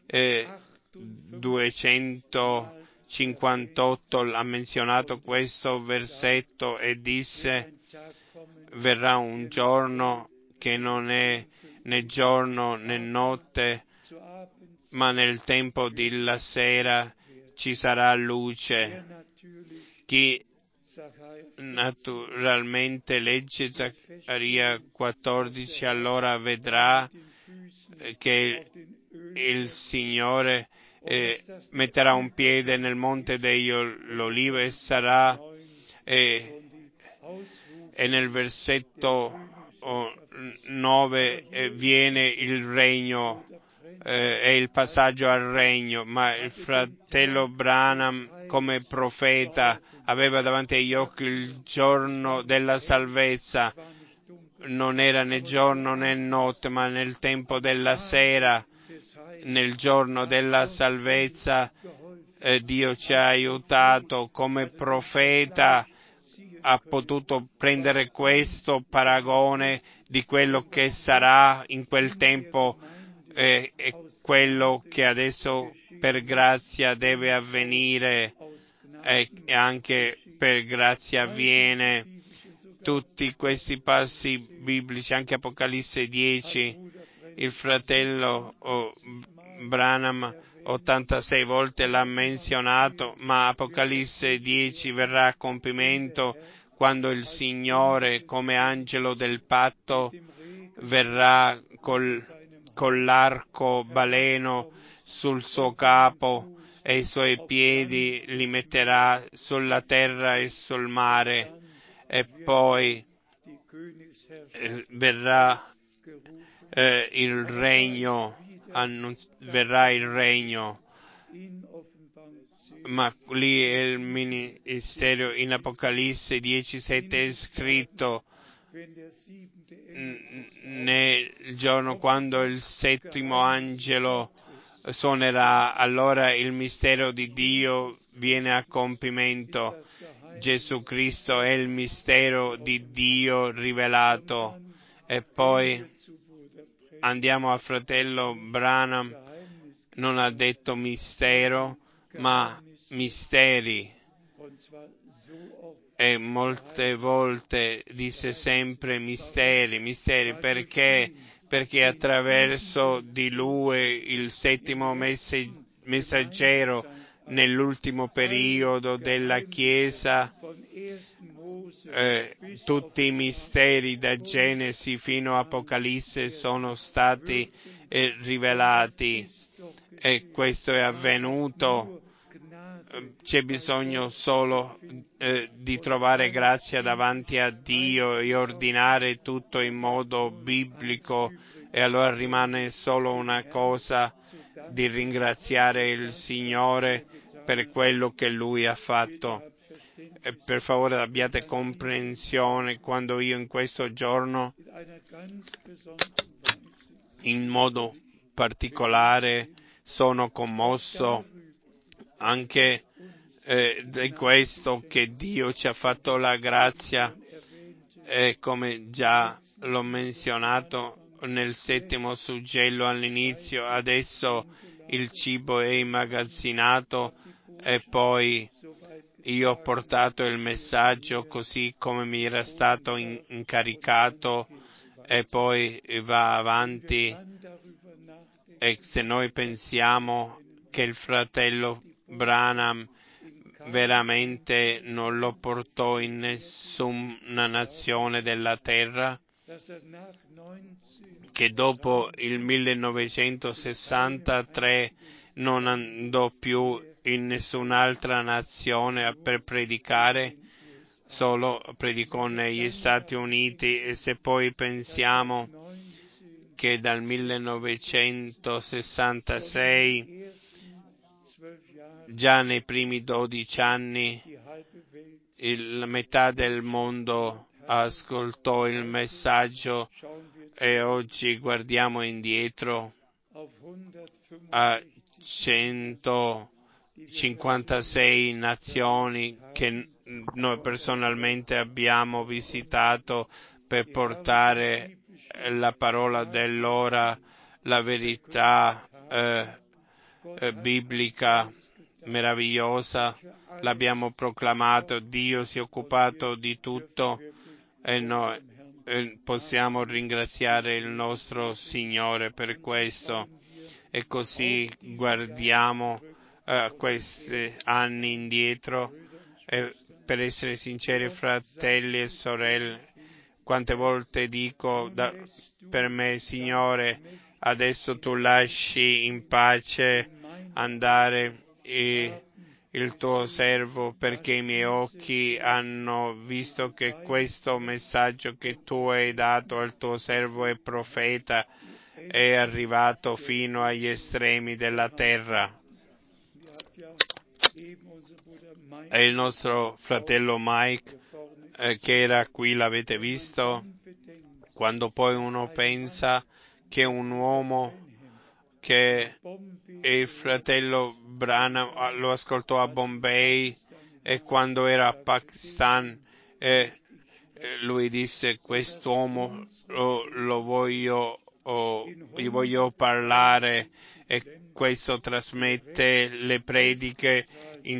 258 ha menzionato questo versetto e disse: verrà un giorno che non è né giorno né notte, ma nel tempo della sera ci sarà luce. Chi naturalmente legge Zaccaria 14 allora vedrà che il Signore metterà un piede nel monte degli Olive e sarà e nel versetto 9 viene il regno, è il passaggio al regno, ma il fratello Branham come profeta aveva davanti agli occhi il giorno della salvezza. Non era né giorno né notte, ma nel tempo della sera, nel giorno della salvezza, Dio ci ha aiutato. Come profeta ha potuto prendere questo paragone di quello che sarà in quel tempo e quello che adesso per grazia deve avvenire, e anche per grazia avviene. Tutti questi passi biblici, anche Apocalisse 10, Il fratello Branham 86 volte l'ha menzionato, ma Apocalisse 10 verrà a compimento quando il Signore, come angelo del patto, verrà con l'arco baleno sul suo capo e i suoi piedi li metterà sulla terra e sul mare, e poi verrà il regno, verrà il regno, ma lì è il ministero. In Apocalisse 17 è scritto nel giorno quando il settimo angelo suonerà, allora il mistero di Dio viene a compimento. Gesù Cristo è il mistero di Dio rivelato. E poi andiamo al fratello Branham, non ha detto mistero, ma misteri. E molte volte disse sempre misteri, perché? Perché attraverso di lui il settimo messaggero nell'ultimo periodo della Chiesa, tutti i misteri da Genesi fino a Apocalisse sono stati rivelati, e questo è avvenuto. C'è bisogno solo di trovare grazia davanti a Dio e ordinare tutto in modo biblico, e allora rimane solo una cosa: di ringraziare il Signore per quello che Lui ha fatto. E per favore abbiate comprensione quando io in questo giorno in modo particolare sono commosso anche di questo, che Dio ci ha fatto la grazia, e come già l'ho menzionato nel settimo suggello all'inizio, adesso il cibo è immagazzinato, e poi io ho portato il messaggio così come mi era stato incaricato, e poi va avanti. E se noi pensiamo che il fratello Branham veramente non lo portò in nessuna nazione della terra, che dopo il 1963 non andò più in nessun'altra nazione per predicare, solo predicò negli Stati Uniti. E se poi pensiamo che dal 1966, già nei primi 12 anni, la metà del mondo ascoltò il messaggio, e oggi guardiamo indietro a 156 nazioni che noi personalmente abbiamo visitato per portare la parola dell'ora, la verità biblica meravigliosa. L'abbiamo proclamato, Dio si è occupato di tutto, e noi possiamo ringraziare il nostro Signore per questo. E così guardiamo questi anni indietro, e per essere sinceri, fratelli e sorelle, quante volte dico per me: Signore, adesso tu lasci in pace andare il tuo servo, perché i miei occhi hanno visto che questo messaggio che tu hai dato al tuo servo e profeta è arrivato fino agli estremi della terra. E il nostro fratello Mike, che era qui, l'avete visto, quando poi uno pensa che un uomo che il fratello Branham lo ascoltò a Bombay, e quando era a Pakistan lui disse: quest'uomo gli voglio parlare, e questo trasmette le prediche in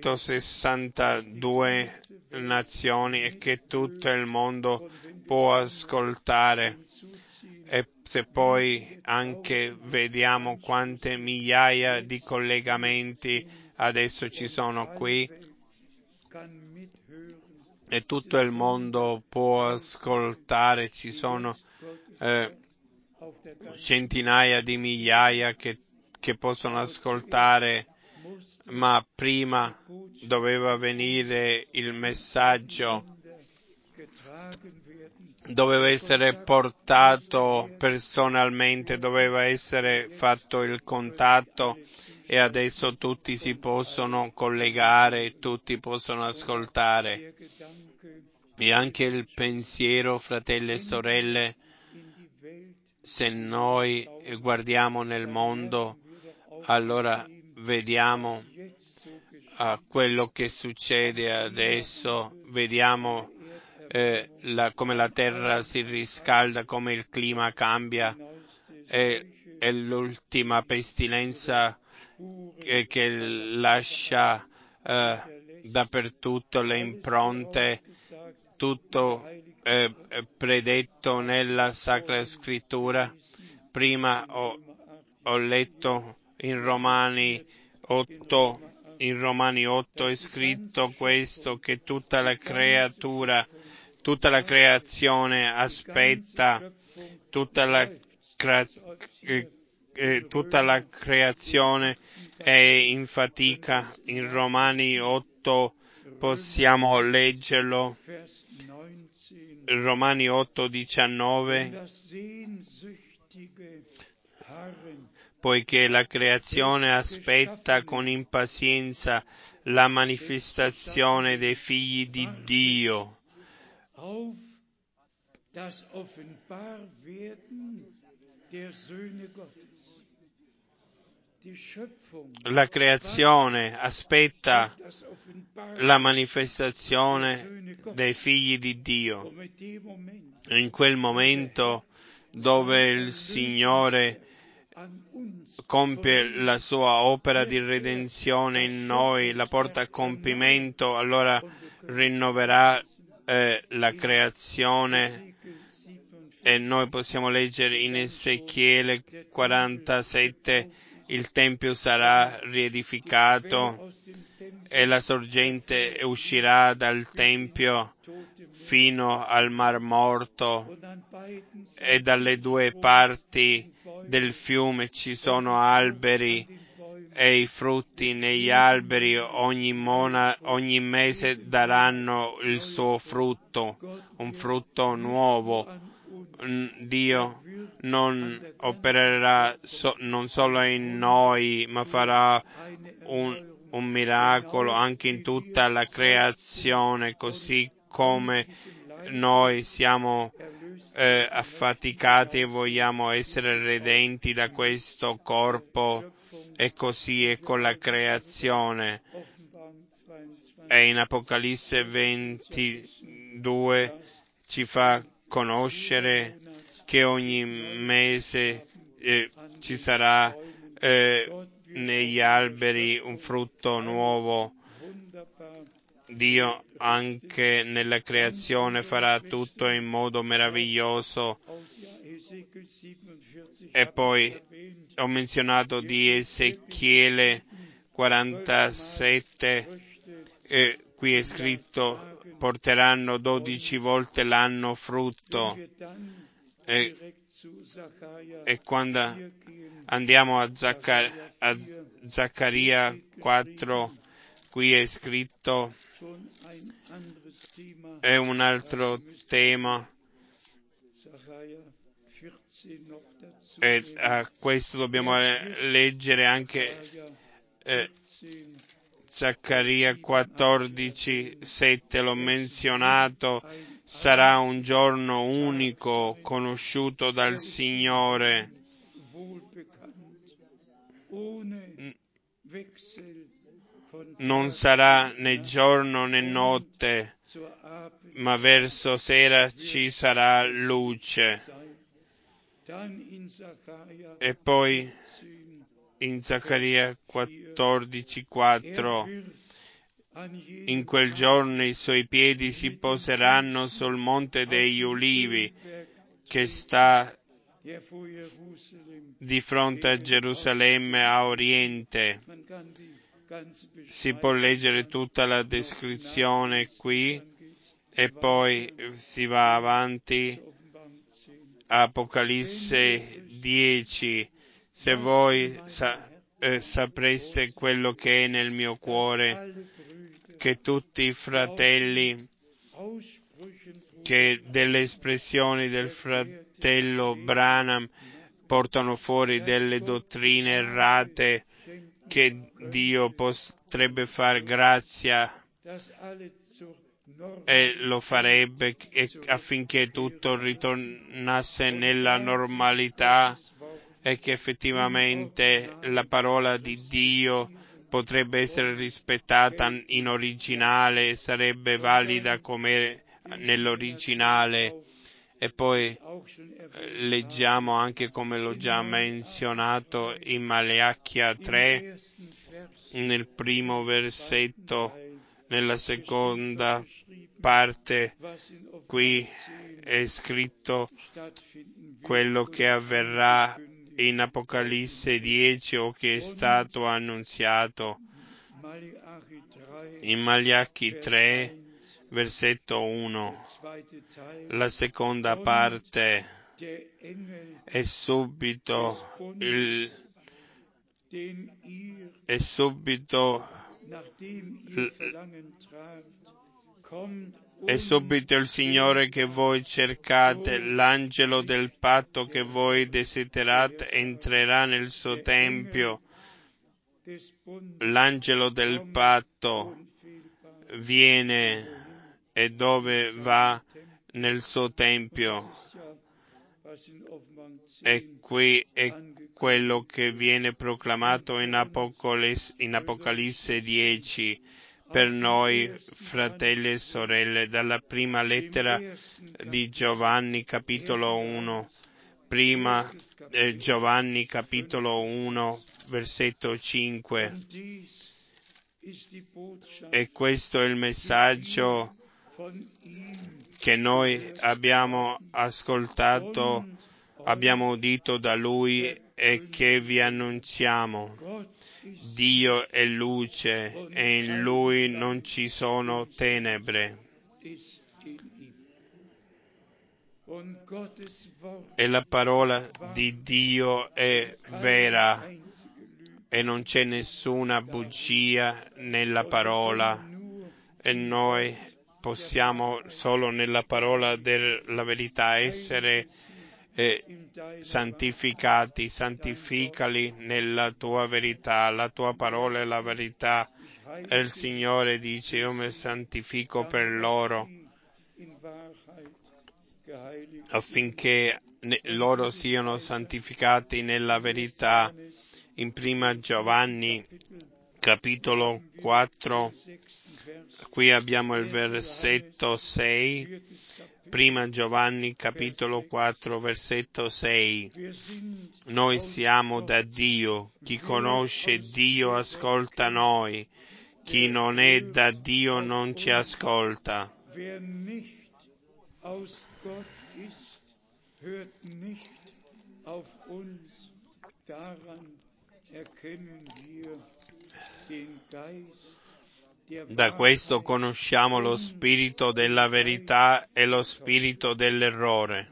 162 nazioni, e che tutto il mondo può ascoltare. E se poi anche vediamo quante migliaia di collegamenti adesso ci sono qui, e tutto il mondo può ascoltare, ci sono centinaia di migliaia che possono ascoltare, ma prima doveva venire il messaggio, doveva essere portato personalmente, doveva essere fatto il contatto, e adesso tutti si possono collegare, tutti possono ascoltare. E anche il pensiero, fratelli e sorelle, se noi guardiamo nel mondo, allora vediamo quello che succede adesso, vediamo come la terra si riscalda, come il clima cambia, è l'ultima pestilenza che lascia dappertutto le impronte, tutto predetto nella Sacra Scrittura. Prima ho letto in Romani 8 è scritto questo, che tutta la creazione aspetta, tutta la creazione è in fatica. In Romani 8 possiamo leggerlo, Romani 8:19, poiché la creazione aspetta con impazienza la manifestazione dei figli di Dio. La creazione aspetta la manifestazione dei figli di Dio. In quel momento dove il Signore compie la sua opera di redenzione in noi, la porta a compimento, allora rinnoverà la creazione, e noi possiamo leggere in Ezechiele 47, il Tempio sarà riedificato e la sorgente uscirà dal Tempio fino al Mar Morto, e dalle due parti del fiume ci sono alberi, e i frutti negli alberi ogni mese daranno il suo frutto, un frutto nuovo. Dio non opererà non solo in noi, ma farà un miracolo anche in tutta la creazione, così come noi siamo affaticati e vogliamo essere redenti da questo corpo, e così è con la creazione. E in Apocalisse 22 ci fa conoscere che ogni mese ci sarà negli alberi un frutto nuovo. Dio anche nella creazione farà tutto in modo meraviglioso. E poi ho menzionato di Ezechiele 47, qui è scritto: porteranno 12 volte l'anno frutto. E quando andiamo a Zaccaria 4, qui è scritto, è un altro tema, e a questo dobbiamo leggere anche Zaccaria 14:7, l'ho menzionato: sarà un giorno unico, conosciuto dal Signore. Non sarà né giorno né notte, ma verso sera ci sarà luce. E poi in Zaccaria 14:4, in quel giorno i suoi piedi si poseranno sul monte degli ulivi, che sta di fronte a Gerusalemme a oriente. Si può leggere tutta la descrizione qui e poi si va avanti a Apocalisse 10. Se voi sapreste quello che è nel mio cuore, che tutti i fratelli, che delle espressioni del fratello Branham portano fuori delle dottrine errate, che Dio potrebbe far grazia e lo farebbe affinché tutto ritornasse nella normalità e che effettivamente la parola di Dio potrebbe essere rispettata in originale e sarebbe valida come nell'originale. E poi leggiamo anche, come l'ho già menzionato, in Maleachia 3, nel primo versetto, nella seconda parte, qui è scritto quello che avverrà in Apocalisse 10 o che è stato annunziato in Maleachi 3, versetto 1. La seconda parte è subito il Signore che voi cercate, l'angelo del patto che voi desiderate, entrerà nel suo tempio. L'angelo del patto viene e dove va? Nel suo tempio. E qui è quello che viene proclamato in Apocalisse 10 per noi, fratelli e sorelle, dalla prima lettera di Giovanni, capitolo 1. Prima Giovanni, capitolo 1, versetto 5. E questo è il messaggio che noi abbiamo ascoltato, abbiamo udito da Lui e che vi annunziamo. Dio è luce e in Lui non ci sono tenebre. E la parola di Dio è vera e non c'è nessuna bugia nella parola, e noi possiamo solo nella parola della verità essere santificati. Santificali nella tua verità, la tua parola è la verità. E il Signore dice: io mi santifico per loro, affinché loro siano santificati nella verità. In prima Giovanni, capitolo 4, qui abbiamo il versetto 6, prima Giovanni, capitolo 4, versetto 6. Noi siamo da Dio, chi conosce Dio ascolta noi, chi non è da Dio non ci ascolta. Da questo conosciamo lo spirito della verità e lo spirito dell'errore.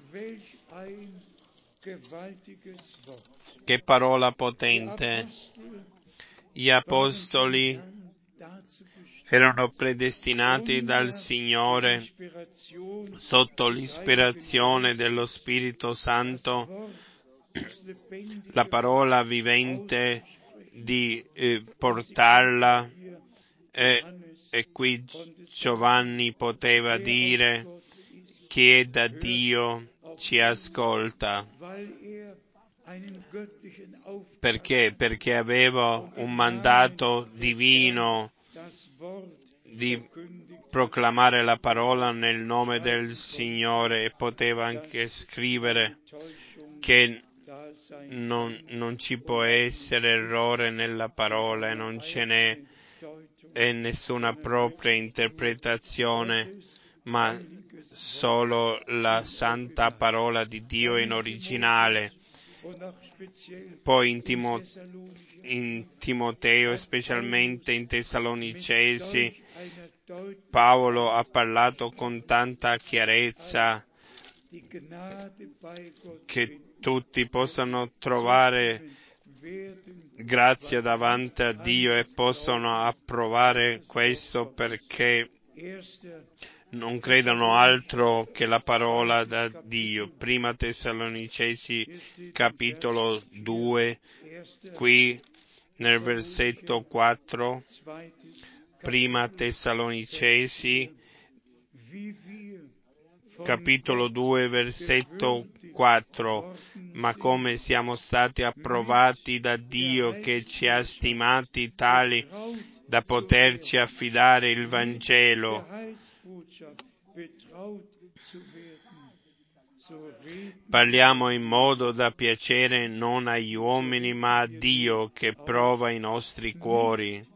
Che parola potente! Gli apostoli erano predestinati dal Signore sotto l'ispirazione dello Spirito Santo, la parola vivente di portarla, e qui Giovanni poteva dire: chi è da Dio ci ascolta. Perché? Perché aveva un mandato divino di proclamare la parola nel nome del Signore, e poteva anche scrivere che non ci può essere errore nella parola e non ce n'è nessuna propria interpretazione, ma solo la santa parola di Dio in originale. Poi in Timoteo e specialmente in Tessalonicesi, Paolo ha parlato con tanta chiarezza che tutti possano trovare grazia davanti a Dio e possono approvare questo, perché non credono altro che la parola da Dio. Prima Tessalonicesi capitolo 2, qui nel versetto 4, prima Tessalonicesi capitolo 2 versetto 4, ma come siamo stati approvati da Dio che ci ha stimati tali da poterci affidare il Vangelo. Parliamo in modo da piacere non agli uomini ma a Dio che prova i nostri cuori.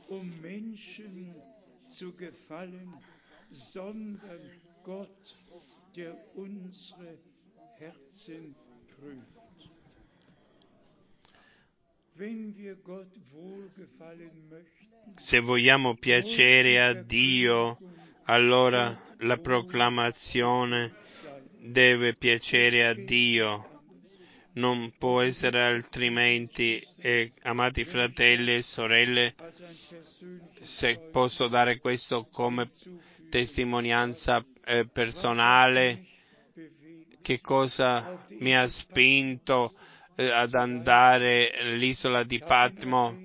Se vogliamo piacere a Dio, allora la proclamazione deve piacere a Dio. Non può essere altrimenti. Amati fratelli e sorelle, se posso dare questo come testimonianza personale, che cosa mi ha spinto ad andare all'isola di Patmo?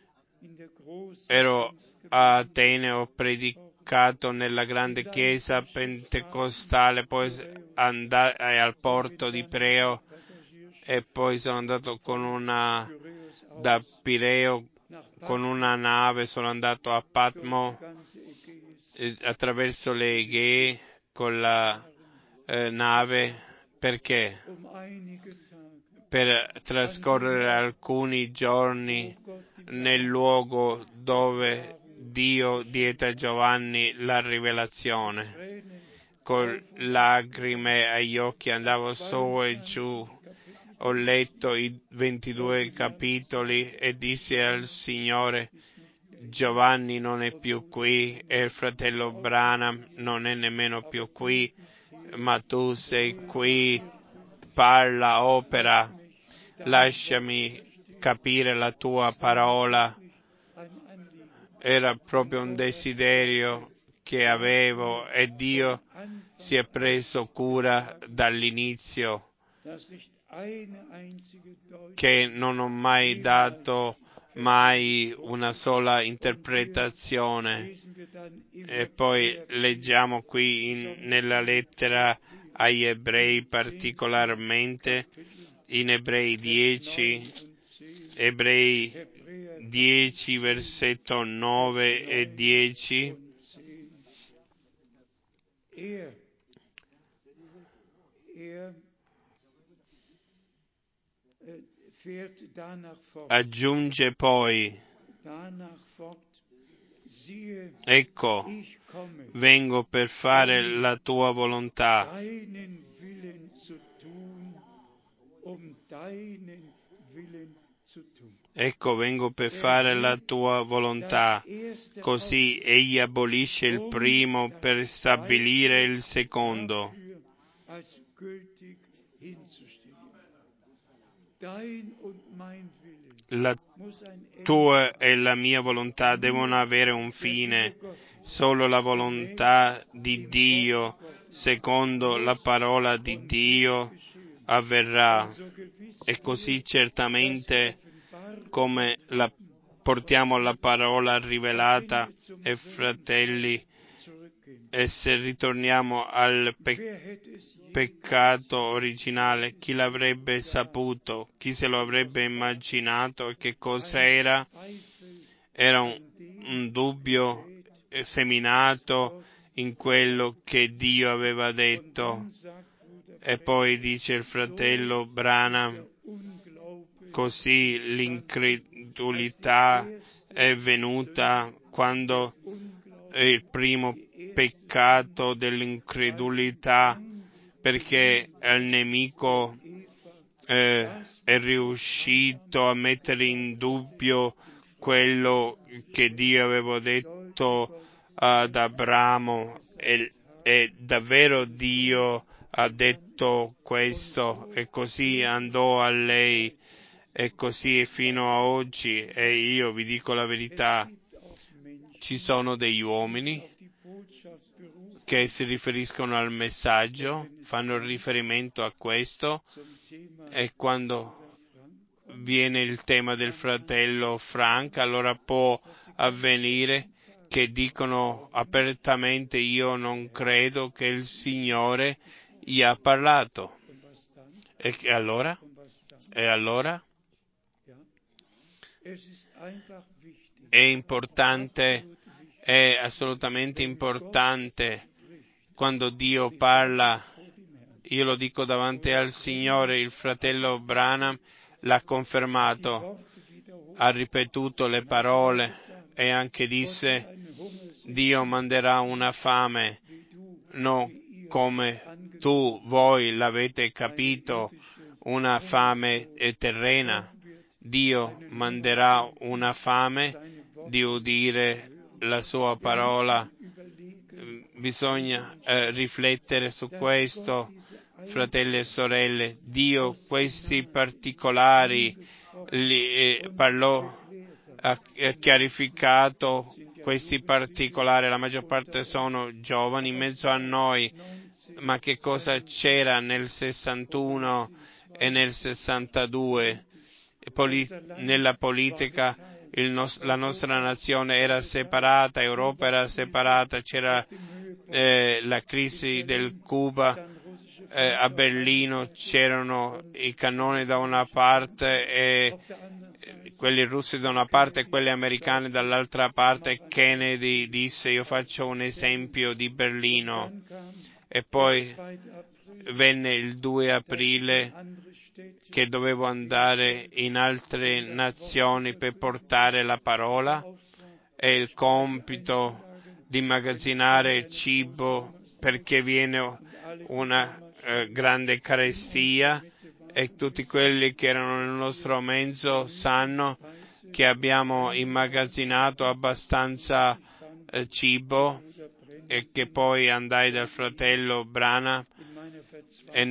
Ero a Atene, ho predicato nella grande chiesa pentecostale, poi andai al porto di Pireo e poi sono andato da Pireo con una nave, sono andato a Patmo attraverso le Egee con la nave. Perché? Per trascorrere alcuni giorni nel luogo dove Dio diede a Giovanni la rivelazione. Con lacrime agli occhi andavo su e giù, ho letto i 22 capitoli e dissi al Signore: Giovanni non è più qui e il fratello Branham non è nemmeno più qui, ma tu sei qui, parla, opera, lasciami capire la tua parola. Era proprio un desiderio che avevo e Dio si è preso cura dall'inizio, che non ho mai dato una sola interpretazione. E poi leggiamo qui nella lettera agli Ebrei, particolarmente in Ebrei 10 versetto 9 e 10. Aggiunge poi: ecco, vengo per fare la tua volontà. Ecco, vengo per fare la tua volontà. Così egli abolisce il primo per stabilire il secondo. La tua e la mia volontà devono avere un fine. Solo la volontà di Dio, secondo la parola di Dio, avverrà. E così certamente come portiamo la parola rivelata, e fratelli, e se ritorniamo al peccato originale, chi l'avrebbe saputo? Chi se lo avrebbe immaginato? E che cos'era? Era un dubbio seminato in quello che Dio aveva detto. E poi dice il fratello Branham: così l'incredulità è venuta quando il primo peccato dell'incredulità, perché il nemico è riuscito a mettere in dubbio quello che Dio aveva detto ad Abramo, e davvero Dio ha detto questo, e così andò a lei, e così è fino a oggi. E io vi dico la verità, ci sono degli uomini che si riferiscono al messaggio, fanno riferimento a questo, e quando viene il tema del fratello Frank, allora può avvenire che dicono apertamente: io non credo che il Signore gli ha parlato. E allora? È importante, è assolutamente importante quando Dio parla. Io lo dico davanti al Signore, il fratello Branham l'ha confermato, ha ripetuto le parole e anche disse: Dio manderà una fame, non come voi l'avete capito, una fame terrena. Dio manderà una fame di udire la sua parola. Bisogna riflettere su questo, fratelli e sorelle. Dio questi particolari parlò, ha chiarificato questi particolari. La maggior parte sono giovani in mezzo a noi, ma che cosa c'era nel 61 e nel 62? Nella politica la nostra nazione era separata, Europa era separata, c'era la crisi del Cuba, a Berlino c'erano i cannoni da una parte e quelli russi da una parte e quelli americani dall'altra parte. Kennedy disse: io faccio un esempio di Berlino. E poi venne il 2 aprile che dovevo andare in altre nazioni per portare la parola, e il compito di immagazzinare il cibo, perché viene una grande carestia, e tutti quelli che erano nel nostro mezzo sanno che abbiamo immagazzinato abbastanza cibo, e che poi andai dal fratello Branham e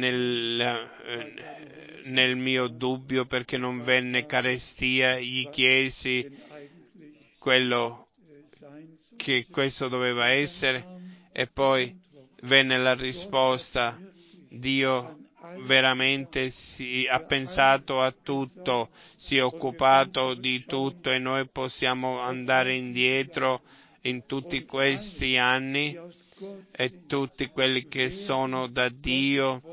nel mio dubbio perché non venne carestia gli chiesi quello che questo doveva essere, e poi venne la risposta: Dio veramente ha pensato a tutto, si è occupato di tutto, e noi possiamo andare indietro in tutti questi anni, e tutti quelli che sono da Dio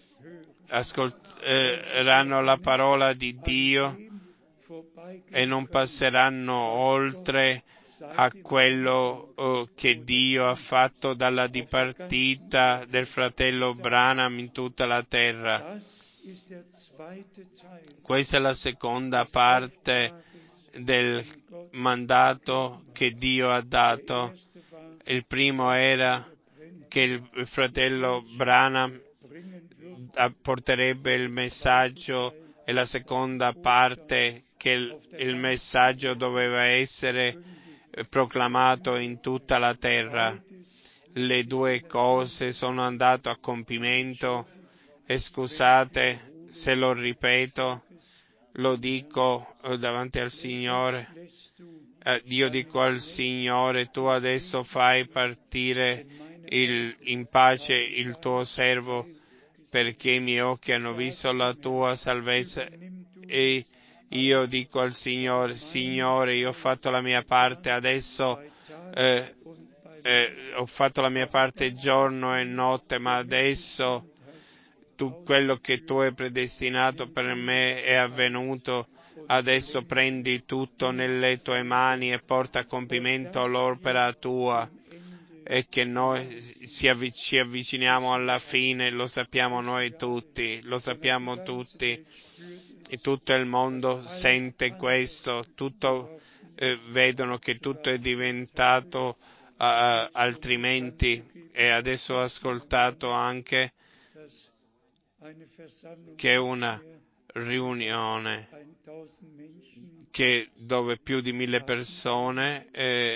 ascolteranno la parola di Dio e non passeranno oltre a quello che Dio ha fatto dalla dipartita del fratello Branham in tutta la terra. Questa è la seconda parte del mandato che Dio ha dato. Il primo era che il fratello Branham porterebbe il messaggio, e la seconda parte che il messaggio doveva essere proclamato in tutta la terra. Le due cose sono andate a compimento, e scusate se lo ripeto, lo dico davanti al Signore. Io dico al Signore: tu adesso fai partire in pace il tuo servo, perché i miei occhi hanno visto la tua salvezza. E io dico al Signore: Signore, io ho fatto la mia parte, adesso ho fatto la mia parte giorno e notte, ma adesso quello che tu hai predestinato per me è avvenuto. Adesso prendi tutto nelle tue mani e porta a compimento l'opera tua, e che noi ci avviciniamo alla fine. Lo sappiamo noi tutti, lo sappiamo tutti, e tutto il mondo sente questo, vedono che tutto è diventato altrimenti, e adesso ho ascoltato anche che una riunione dove più di 1000 persone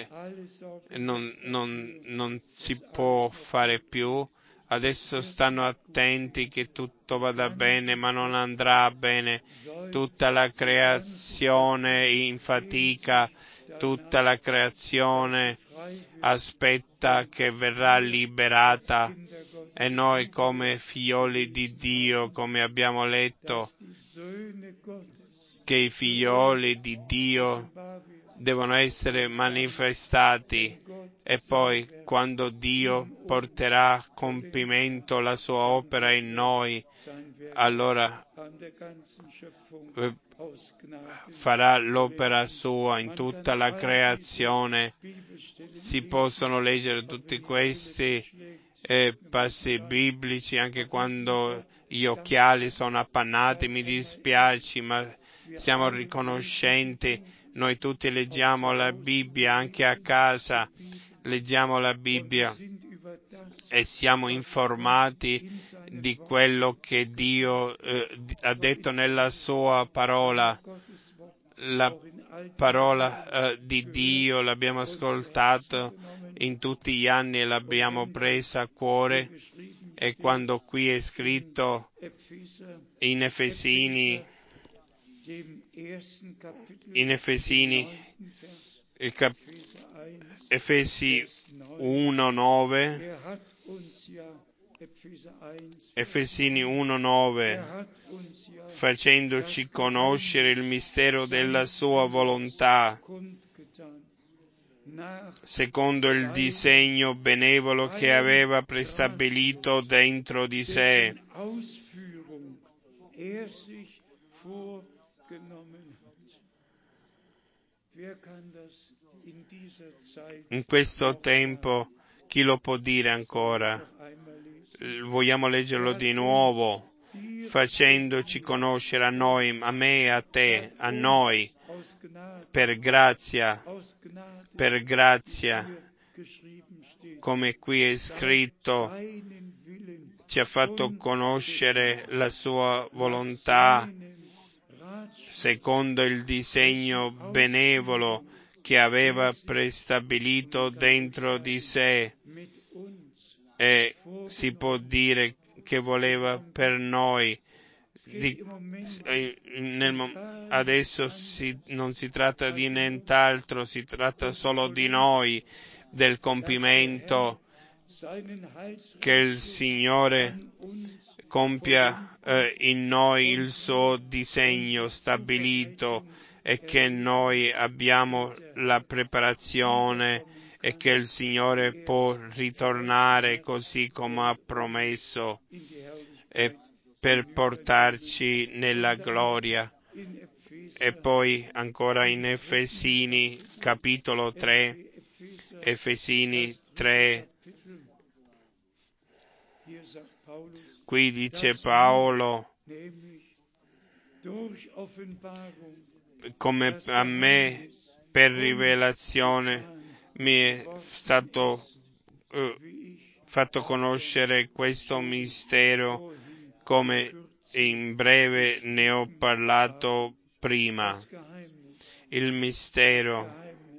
non si può fare più. Adesso stanno attenti che tutto vada bene, ma non andrà bene. Tutta la creazione in fatica, tutta la creazione aspetta che verrà liberata, e noi come figlioli di Dio, come abbiamo letto, che i figlioli di Dio devono essere manifestati, e poi quando Dio porterà a compimento la sua opera in noi, allora farà l'opera sua in tutta la creazione. Si possono leggere tutti questi passi biblici anche quando gli occhiali sono appannati, mi dispiace, ma siamo riconoscenti. Noi tutti leggiamo la Bibbia, anche a casa leggiamo la Bibbia e siamo informati di quello che Dio ha detto nella sua parola. La parola di Dio l'abbiamo ascoltato in tutti gli anni e l'abbiamo presa a cuore, e quando qui è scritto in Efesini 1:9, Efesini 1:9, facendoci conoscere il mistero della sua volontà, secondo il disegno benevolo che aveva prestabilito dentro di sé. In questo tempo, chi lo può dire ancora? Vogliamo leggerlo di nuovo, facendoci conoscere a noi, a me e a te, a noi, per grazia, come qui è scritto, ci ha fatto conoscere la sua volontà, secondo il disegno benevolo che aveva prestabilito dentro di sé, e si può dire che voleva per noi. Adesso non si tratta di nient'altro, si tratta solo di noi, del compimento che il Signore compia in noi il suo disegno stabilito, e che noi abbiamo la preparazione, e che il Signore può ritornare così come ha promesso, e per portarci nella gloria. E poi ancora in Efesini capitolo 3, Efesini 3, qui dice Paolo, come a me per rivelazione mi è stato fatto conoscere questo mistero, come in breve ne ho parlato prima. Il mistero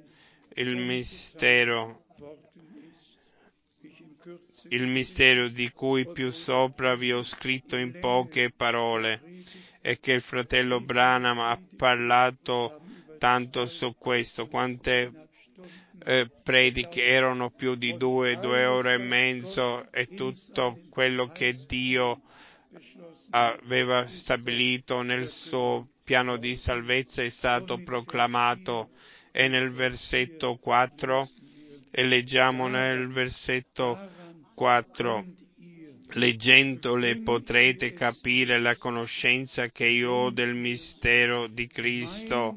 di cui più sopra vi ho scritto in poche parole, e che il fratello Branham ha parlato tanto su questo. Quante prediche erano? Più di 2 ore e mezzo, e tutto quello che Dio aveva stabilito nel suo piano di salvezza è stato proclamato. E nel versetto 4, e leggiamo nel versetto 4, leggendole potrete capire la conoscenza che io ho del mistero di Cristo,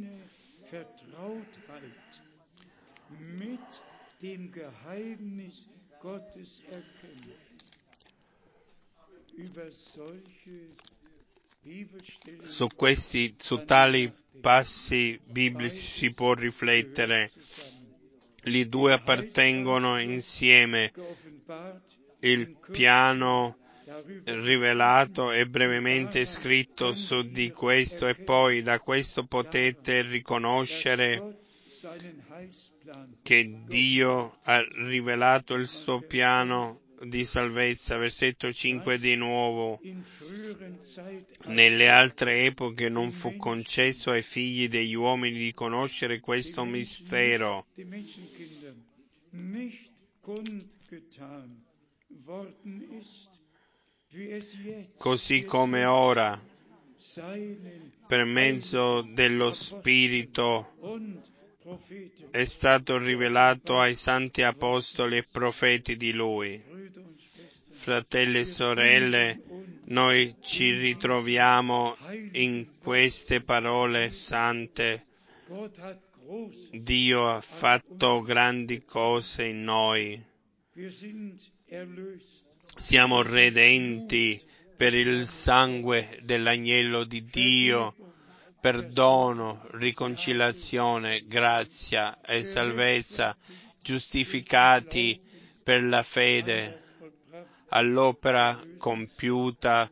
su tali passi biblici si può riflettere. Gli due appartengono insieme. geoffenbart, Il piano rivelato e brevemente scritto su di questo, e poi da questo potete riconoscere Gott seinen Heilsplan che Dio ha rivelato il suo piano di salvezza. Versetto 5 di nuovo. in früheren Zeitaltern Nelle altre epoche non fu concesso ai figli degli uomini di conoscere questo mistero, den Menschenkindern nicht kundgetan worden ist, wie es jetzt così come ora, seinen per mezzo dello Spirito, und Propheten, è stato rivelato ai santi apostoli e profeti di Lui. Brüder und Schwestern, Fratelli e sorelle, noi ci ritroviamo in queste parole sante. Gott hat Großes. Dio ha fatto grandi cose in noi. Wir sind erlöst. Siamo redenti per il sangue dell'agnello di Dio, perdono, riconciliazione, grazia e salvezza, giustificati per la fede all'opera compiuta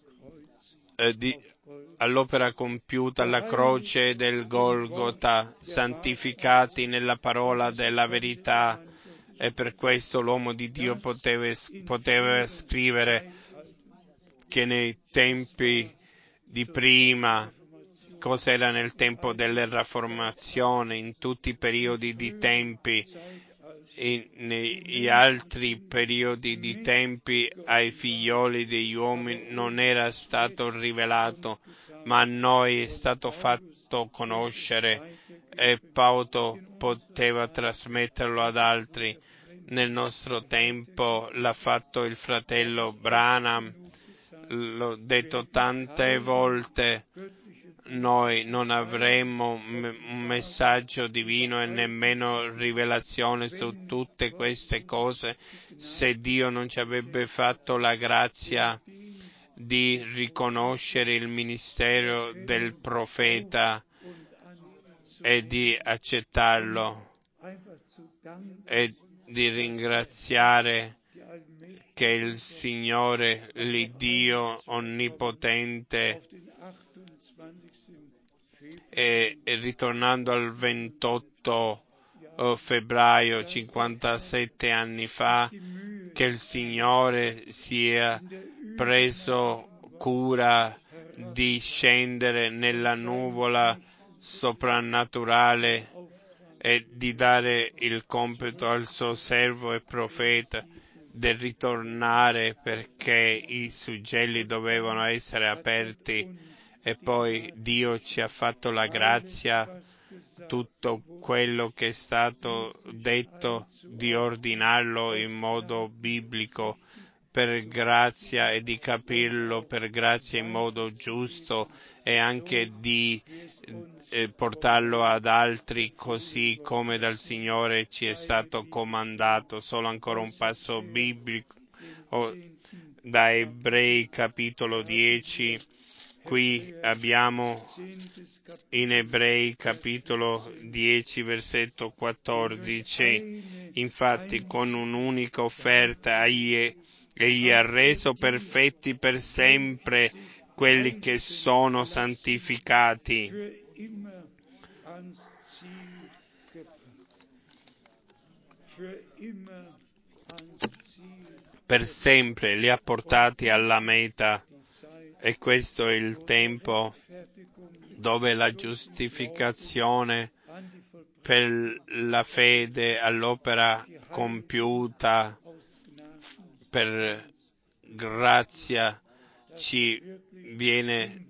alla croce del Golgota, santificati nella parola della verità, e per questo l'uomo di Dio poteva scrivere che nei tempi di prima, cosa era nel tempo della Riformazione, in tutti i periodi di tempi, negli altri periodi di tempi ai figlioli degli uomini non era stato rivelato, ma a noi è stato fatto conoscere, e Paolo poteva trasmetterlo ad altri. Nel nostro tempo l'ha fatto il fratello Branham, l'ho detto tante volte. Noi non avremmo un messaggio divino e nemmeno rivelazione su tutte queste cose se Dio non ci avrebbe fatto la grazia di riconoscere il ministero del profeta e di accettarlo e di ringraziare che il Signore, l'Iddio onnipotente, e ritornando al 28 febbraio 57 anni fa, che il Signore sia preso cura di scendere nella nuvola soprannaturale e di dare il compito al suo servo e profeta di ritornare, perché i suggelli dovevano essere aperti. E poi Dio ci ha fatto la grazia, tutto quello che è stato detto, di ordinarlo in modo biblico, per grazia, e di capirlo per grazia in modo giusto, e anche di portarlo ad altri così come dal Signore ci è stato comandato. Solo ancora un passo biblico da Ebrei capitolo 10. Qui abbiamo in Ebrei capitolo 10 versetto 14, infatti con un'unica offerta egli ha reso perfetti per sempre quelli che sono santificati. Per sempre li ha portati alla meta. E questo è il tempo dove la giustificazione per la fede all'opera compiuta per grazia ci viene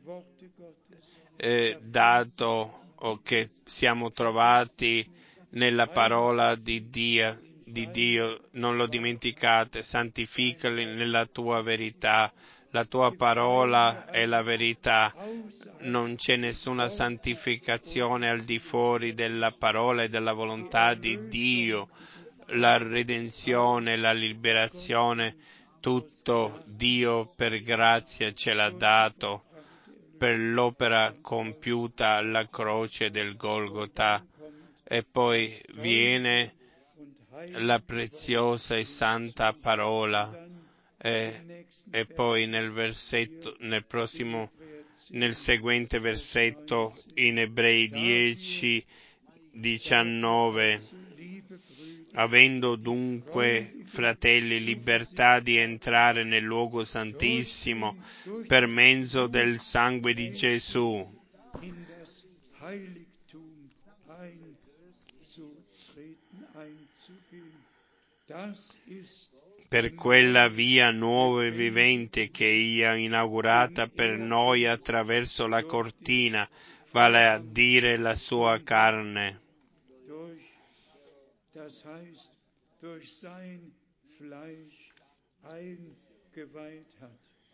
dato, o che siamo trovati nella parola di Dio. Non lo dimenticate, santificali nella tua verità. La tua parola è la verità. Non c'è nessuna santificazione al di fuori della parola e della volontà di Dio. La redenzione, la liberazione, tutto Dio per grazia ce l'ha dato per l'opera compiuta alla croce del Golgota. E poi viene la preziosa e santa parola e poi nel seguente versetto in Ebrei 10, 19, avendo dunque, fratelli, libertà di entrare nel luogo santissimo per mezzo del sangue di Gesù, in das Heiligtum einzugehen. Das ist per quella via nuova e vivente che Egli ha inaugurata per noi attraverso la cortina, vale a dire la sua carne. Das heißt, durch sein Fleisch eingeweiht hat.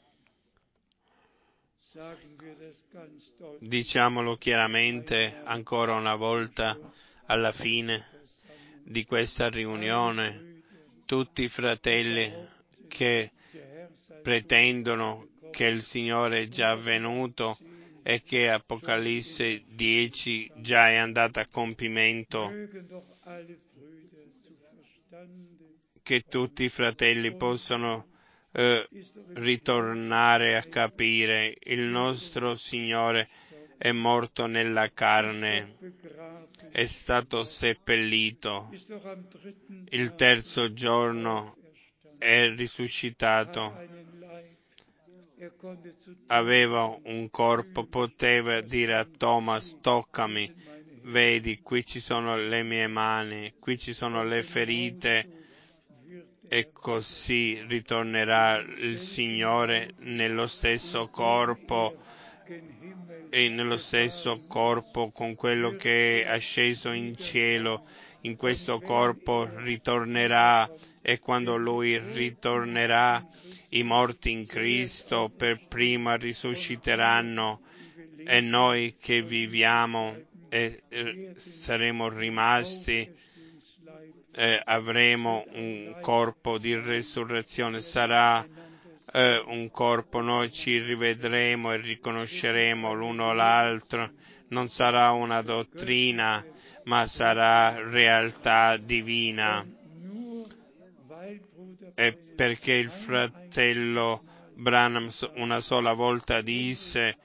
Sagen wir das ganz deutlich. Diciamolo chiaramente ancora una volta alla fine di questa riunione, tutti i fratelli che pretendono che il Signore è già venuto e che Apocalisse 10 già è andata a compimento, che tutti i fratelli possano ritornare a capire il nostro Signore è morto nella carne, è stato seppellito, il terzo giorno è risuscitato, aveva un corpo, poteva dire a Thomas: toccami, vedi, qui ci sono le mie mani, qui ci sono le ferite, e così ritornerà il Signore nello stesso corpo, e nello stesso corpo con quello che è asceso in cielo. In questo corpo ritornerà, e quando Lui ritornerà, i morti in Cristo per prima risusciteranno, e noi che viviamo e saremo rimasti avremo un corpo di resurrezione, sarà un corpo, noi ci rivedremo e riconosceremo l'uno l'altro, non sarà una dottrina, ma sarà realtà divina. E perché il fratello Branham una sola volta disse,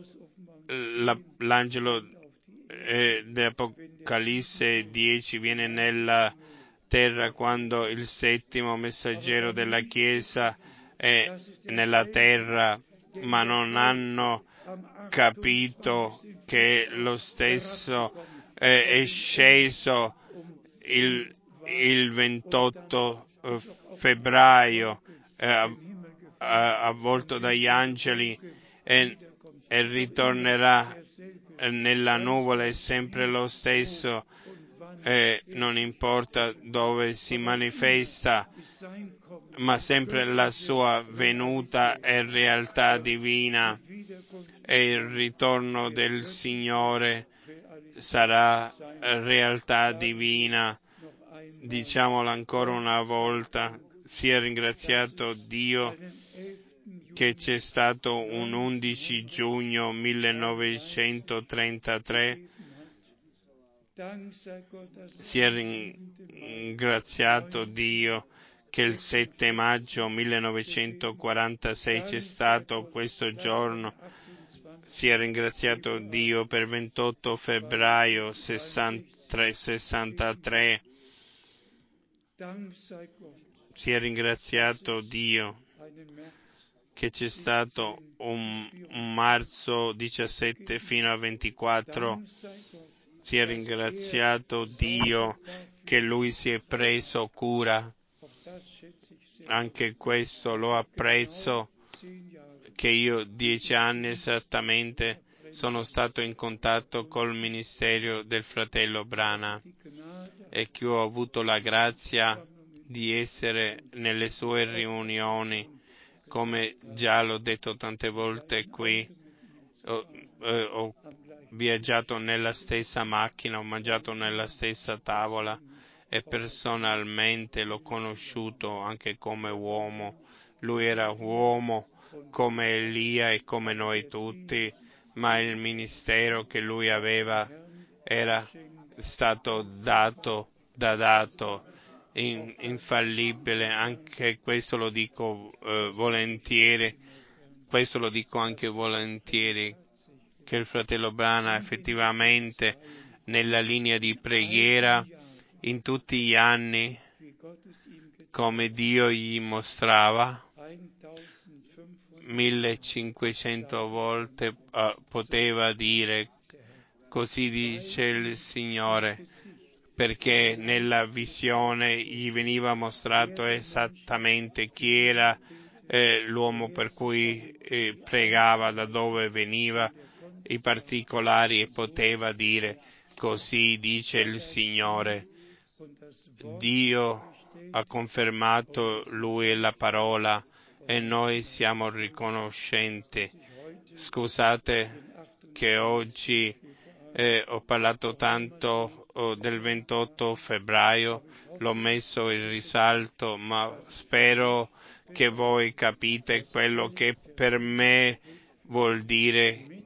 l'angelo dell'Apocalisse 10 viene nella terra quando il settimo messaggero della Chiesa è nella terra, ma non hanno capito che lo stesso è sceso il 28 febbraio avvolto dagli angeli e ritornerà nella nuvola, è sempre lo stesso, non importa dove si manifesta, ma sempre la sua venuta è realtà divina, e il ritorno del Signore sarà realtà divina. Diciamolo ancora una volta: sia ringraziato Dio che c'è stato un 11 giugno 1933, sia ringraziato Dio che il 7 maggio 1946 c'è stato questo giorno, sia ringraziato Dio per 28 febbraio 63, sia ringraziato Dio che c'è stato un marzo 17 fino a 24, sia ringraziato Dio che Lui si è preso cura. Anche questo lo apprezzo, che io 10 anni esattamente sono stato in contatto col ministero del fratello Branham e che ho avuto la grazia di essere nelle sue riunioni. Come già l'ho detto tante volte qui, ho viaggiato nella stessa macchina, ho mangiato nella stessa tavola e personalmente l'ho conosciuto anche come uomo. Lui era uomo come Elia e come noi tutti, ma il ministero che lui aveva era stato dato infallibile, anche questo lo dico volentieri, questo lo dico anche volentieri, che il fratello Brana effettivamente nella linea di preghiera in tutti gli anni, come Dio gli mostrava, 1500 volte poteva dire così dice il Signore, perché nella visione gli veniva mostrato esattamente chi era l'uomo per cui pregava, da dove veniva, i particolari, e poteva dire così dice il Signore. Dio ha confermato lui e la parola e noi siamo riconoscenti. Scusate che oggi ho parlato tanto del 28 febbraio, l'ho messo in risalto, ma spero che voi capite quello che per me vuol dire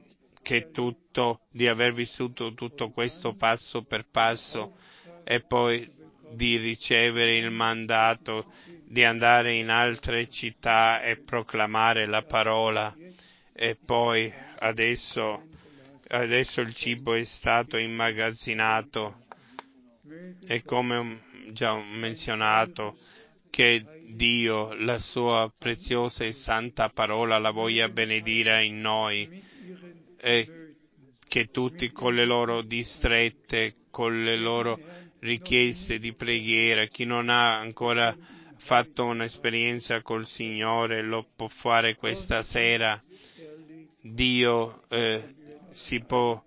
di aver vissuto tutto questo passo per passo e poi di ricevere il mandato di andare in altre città e proclamare la parola. E poi adesso il cibo è stato immagazzinato e come già menzionato, che Dio, la sua preziosa e santa parola, la voglia benedire in noi e che tutti con le loro distrette, con le loro richieste di preghiera, chi non ha ancora fatto un'esperienza col Signore lo può fare questa sera. Dio si può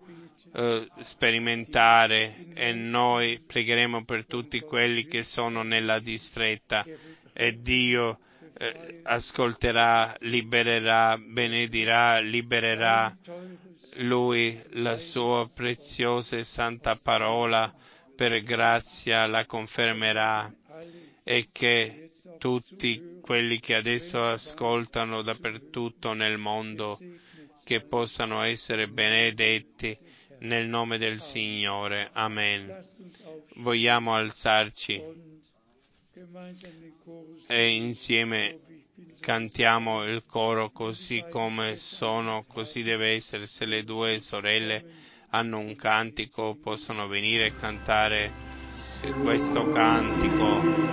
sperimentare e noi pregheremo per tutti quelli che sono nella distretta e Dio ascolterà, libererà, benedirà, libererà Lui la sua preziosa e santa parola per grazia la confermerà e che tutti quelli che adesso ascoltano dappertutto nel mondo che possano essere benedetti nel nome del Signore. Amen. Vogliamo alzarci e insieme cantiamo il coro così come sono, così deve essere. Se le due sorelle hanno un cantico possono venire a cantare questo cantico.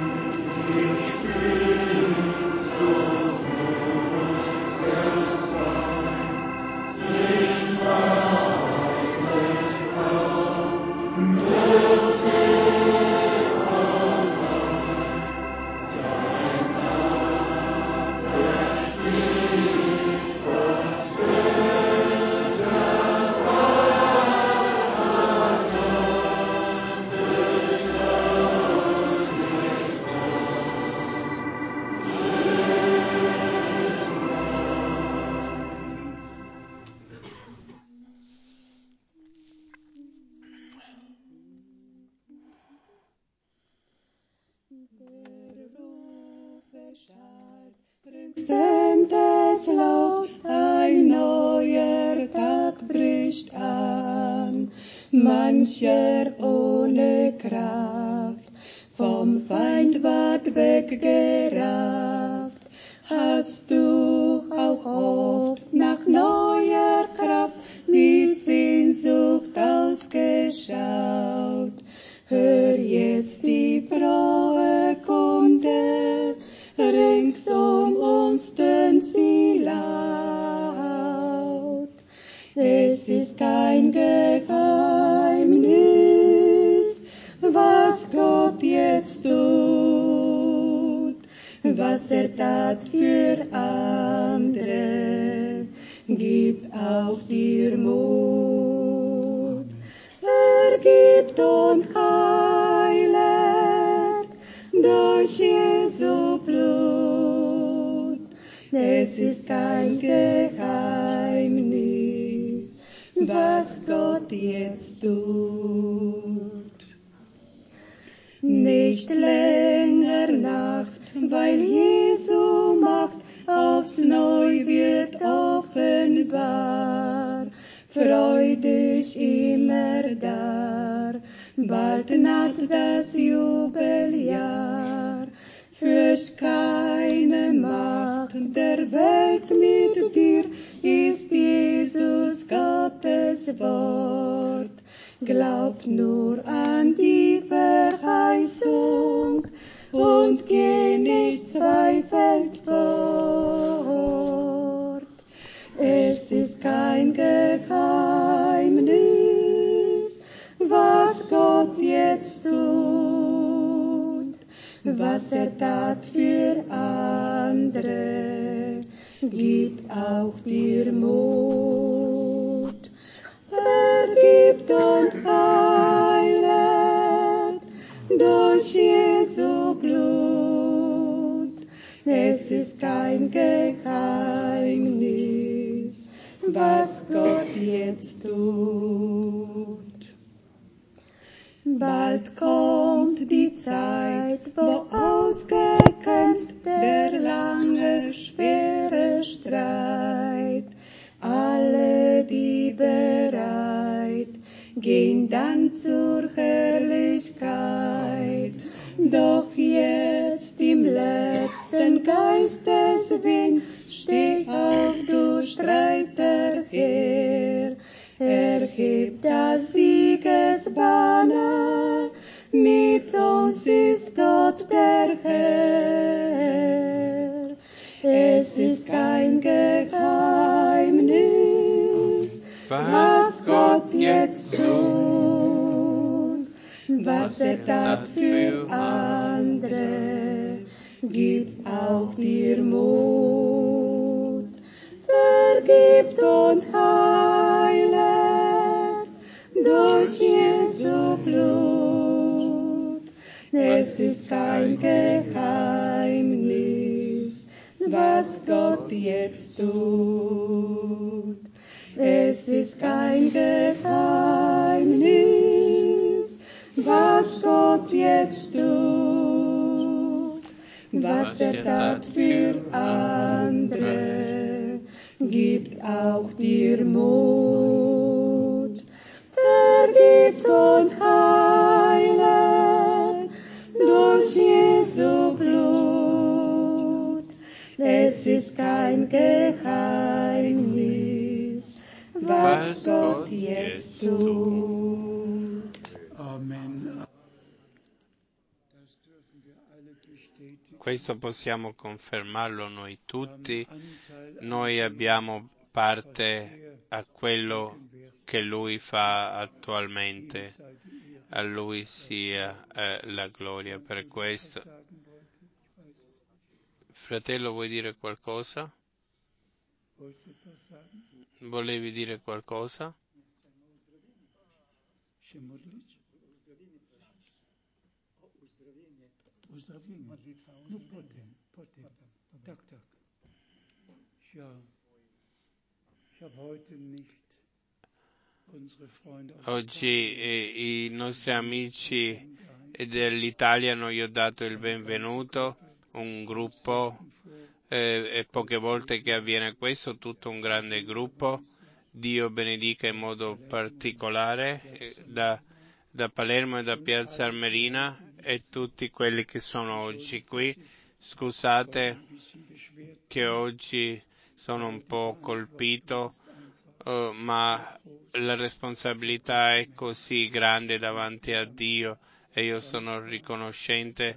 Sentes Laut, ein neuer Tag bricht an, mancher ohne Kraft, vom Feind ward weggerafft. Hast du auch oft nach neuer Kraft mit Sehnsucht ausgeschaut? Hör jetzt die frohe Kunde, rings um uns tönt sie laut. Es ist kein Geheimnis, was Gott jetzt tut, was tat für andere, gibt auch dir Mut. Vergibt und heilet durch Jesu Blut. Es ist kein Geheimnis, was Gott jetzt tut. Nicht länger Nacht, weil Jesu Macht aufs Neu wird offenbar. Freu dich immer dar, bald naht das Jubeljahr. Fürcht keine Macht der Welt mit dir, ist Jesus Gottes Wort. Glaub nur an die Verheißung und geh nicht zweifelnd fort. Es ist kein Geheimnis, was Gott jetzt tut, was tat für andere, gibt auch dir Mut. Vergibt und heilet durch Jesu Blut. Es ist kein Geheimnis, was Gott jetzt tut. Bald kommt die Zeit, wo ausgekämpft der lange, schwere Streit. Alle, die bereit, gehen dann zur Herrlichkeit. Doch jetzt im letzten Geisteswind, steh auf, du Streiter Heer. Erhebt das Siegesbanner, mit uns ist Gott der Herr. Es ist kein Geheimnis, was Gott jetzt tut, was tat für andere, gibt auch dir Mut. Vergibt und heilet durch Jesu Blut. Es ist kein Geheimnis, was Gott jetzt tut. Es ist kein Geheimnis, was Gott jetzt tut, was tat für andere, gibt auch dir Mut. Vergibt und heilet durch Jesu Blut. Es ist kein Geheimnis, was Gott jetzt tut. Amen. Das dürfen wir alle bestätigen. Questo possiamo confermarlo noi tutti. Anteil Noi abbiamo parte a quello che Lui fa attualmente. sei die Ehre. A Lui sia la gloria per questo. Sagen wollte, ich weiß es nicht. Fratello, vuoi dire qualcosa? Wolltest du etwas sagen? Volevi dire qualcosa? Ще modlić? Uzdrowienie. No potem. Tak. Ja, ich habe heute nicht unsere Freunde aus Oggi i nostri amici dell'Italia non gli ho dato il benvenuto, un gruppo, e poche volte che avviene questo, tutto un grande gruppo. Dio benedica in modo particolare da Palermo e da Piazza Armerina e tutti quelli che sono oggi qui. Scusate che oggi sono un po' colpito, ma la responsabilità è così grande davanti a Dio e io sono riconoscente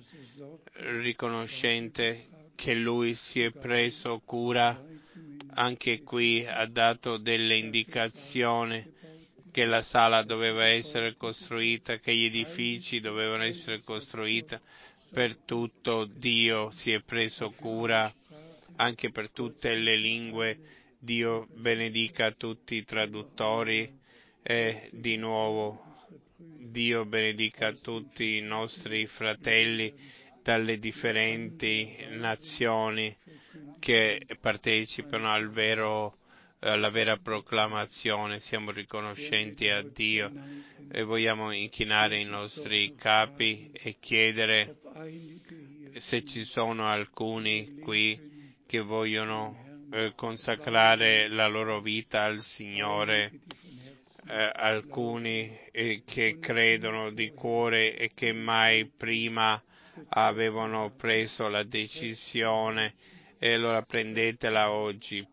che Lui si è preso cura. Anche qui ha dato delle indicazioni che la sala doveva essere costruita, che gli edifici dovevano essere costruiti. Per tutto Dio si è preso cura, anche per tutte le lingue. Dio benedica tutti i traduttori e di nuovo Dio benedica tutti i nostri fratelli dalle differenti nazioni che partecipano alla vera proclamazione. Siamo riconoscenti a Dio e vogliamo inchinare i nostri capi e chiedere se ci sono alcuni qui che vogliono consacrare la loro vita al Signore, alcuni che credono di cuore e che mai prima avevano preso la decisione, e allora prendetela oggi.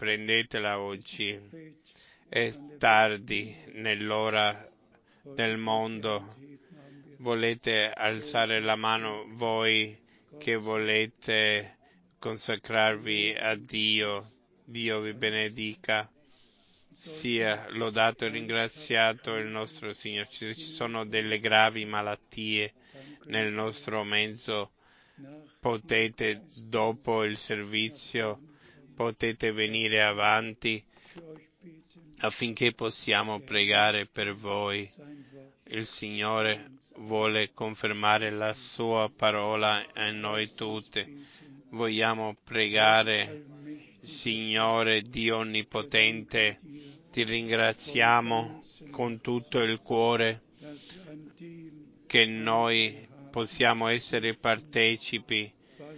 È tardi nell'ora del mondo. Volete alzare la mano voi che volete consacrarvi a Dio? Dio vi benedica. Sia lodato e ringraziato il nostro Signore. Ci sono delle gravi malattie nel nostro mezzo. Potete, dopo il servizio, potete venire avanti affinché possiamo pregare per voi. Il Signore vuole confermare la sua parola a noi tutti. Vogliamo pregare, Signore Dio Onnipotente, ti ringraziamo con tutto il cuore che noi possiamo essere partecipi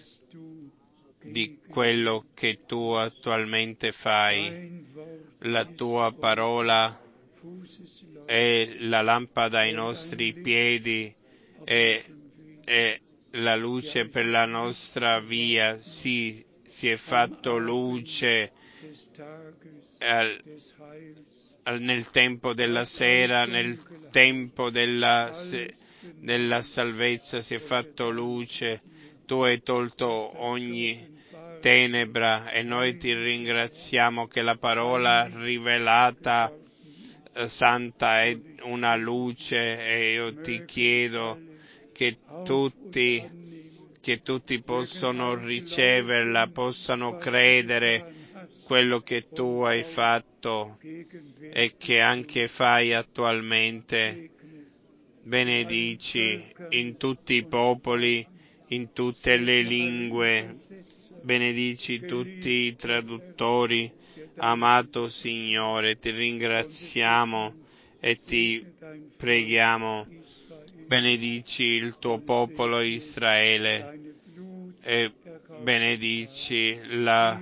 di quello che tu attualmente fai. La tua parola è la lampada ai nostri piedi e la luce per la nostra via. Sì, si è fatto luce nel tempo della sera, nel tempo della salvezza si è fatto luce. Tu hai tolto ogni tenebra e noi ti ringraziamo che la parola rivelata santa è una luce, e io ti chiedo che tutti possano riceverla, possano credere quello che tu hai fatto e che anche fai attualmente. Benedici in tutti i popoli, in tutte le lingue. Benedici tutti i traduttori. Amato Signore, ti ringraziamo e ti preghiamo. Benedici il tuo popolo Israele e benedici la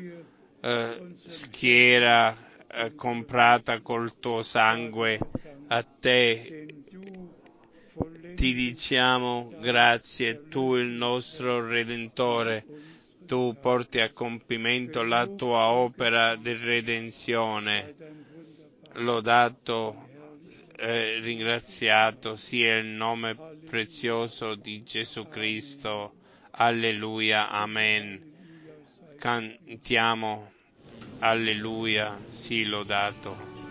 schiera comprata col tuo sangue. A te ti diciamo grazie, tu il nostro Redentore, tu porti a compimento la tua opera di redenzione. Lodato e ringraziato sia il nome prezioso di Gesù Cristo. Alleluia, amen. Cantiamo Alleluia, sì, lodato.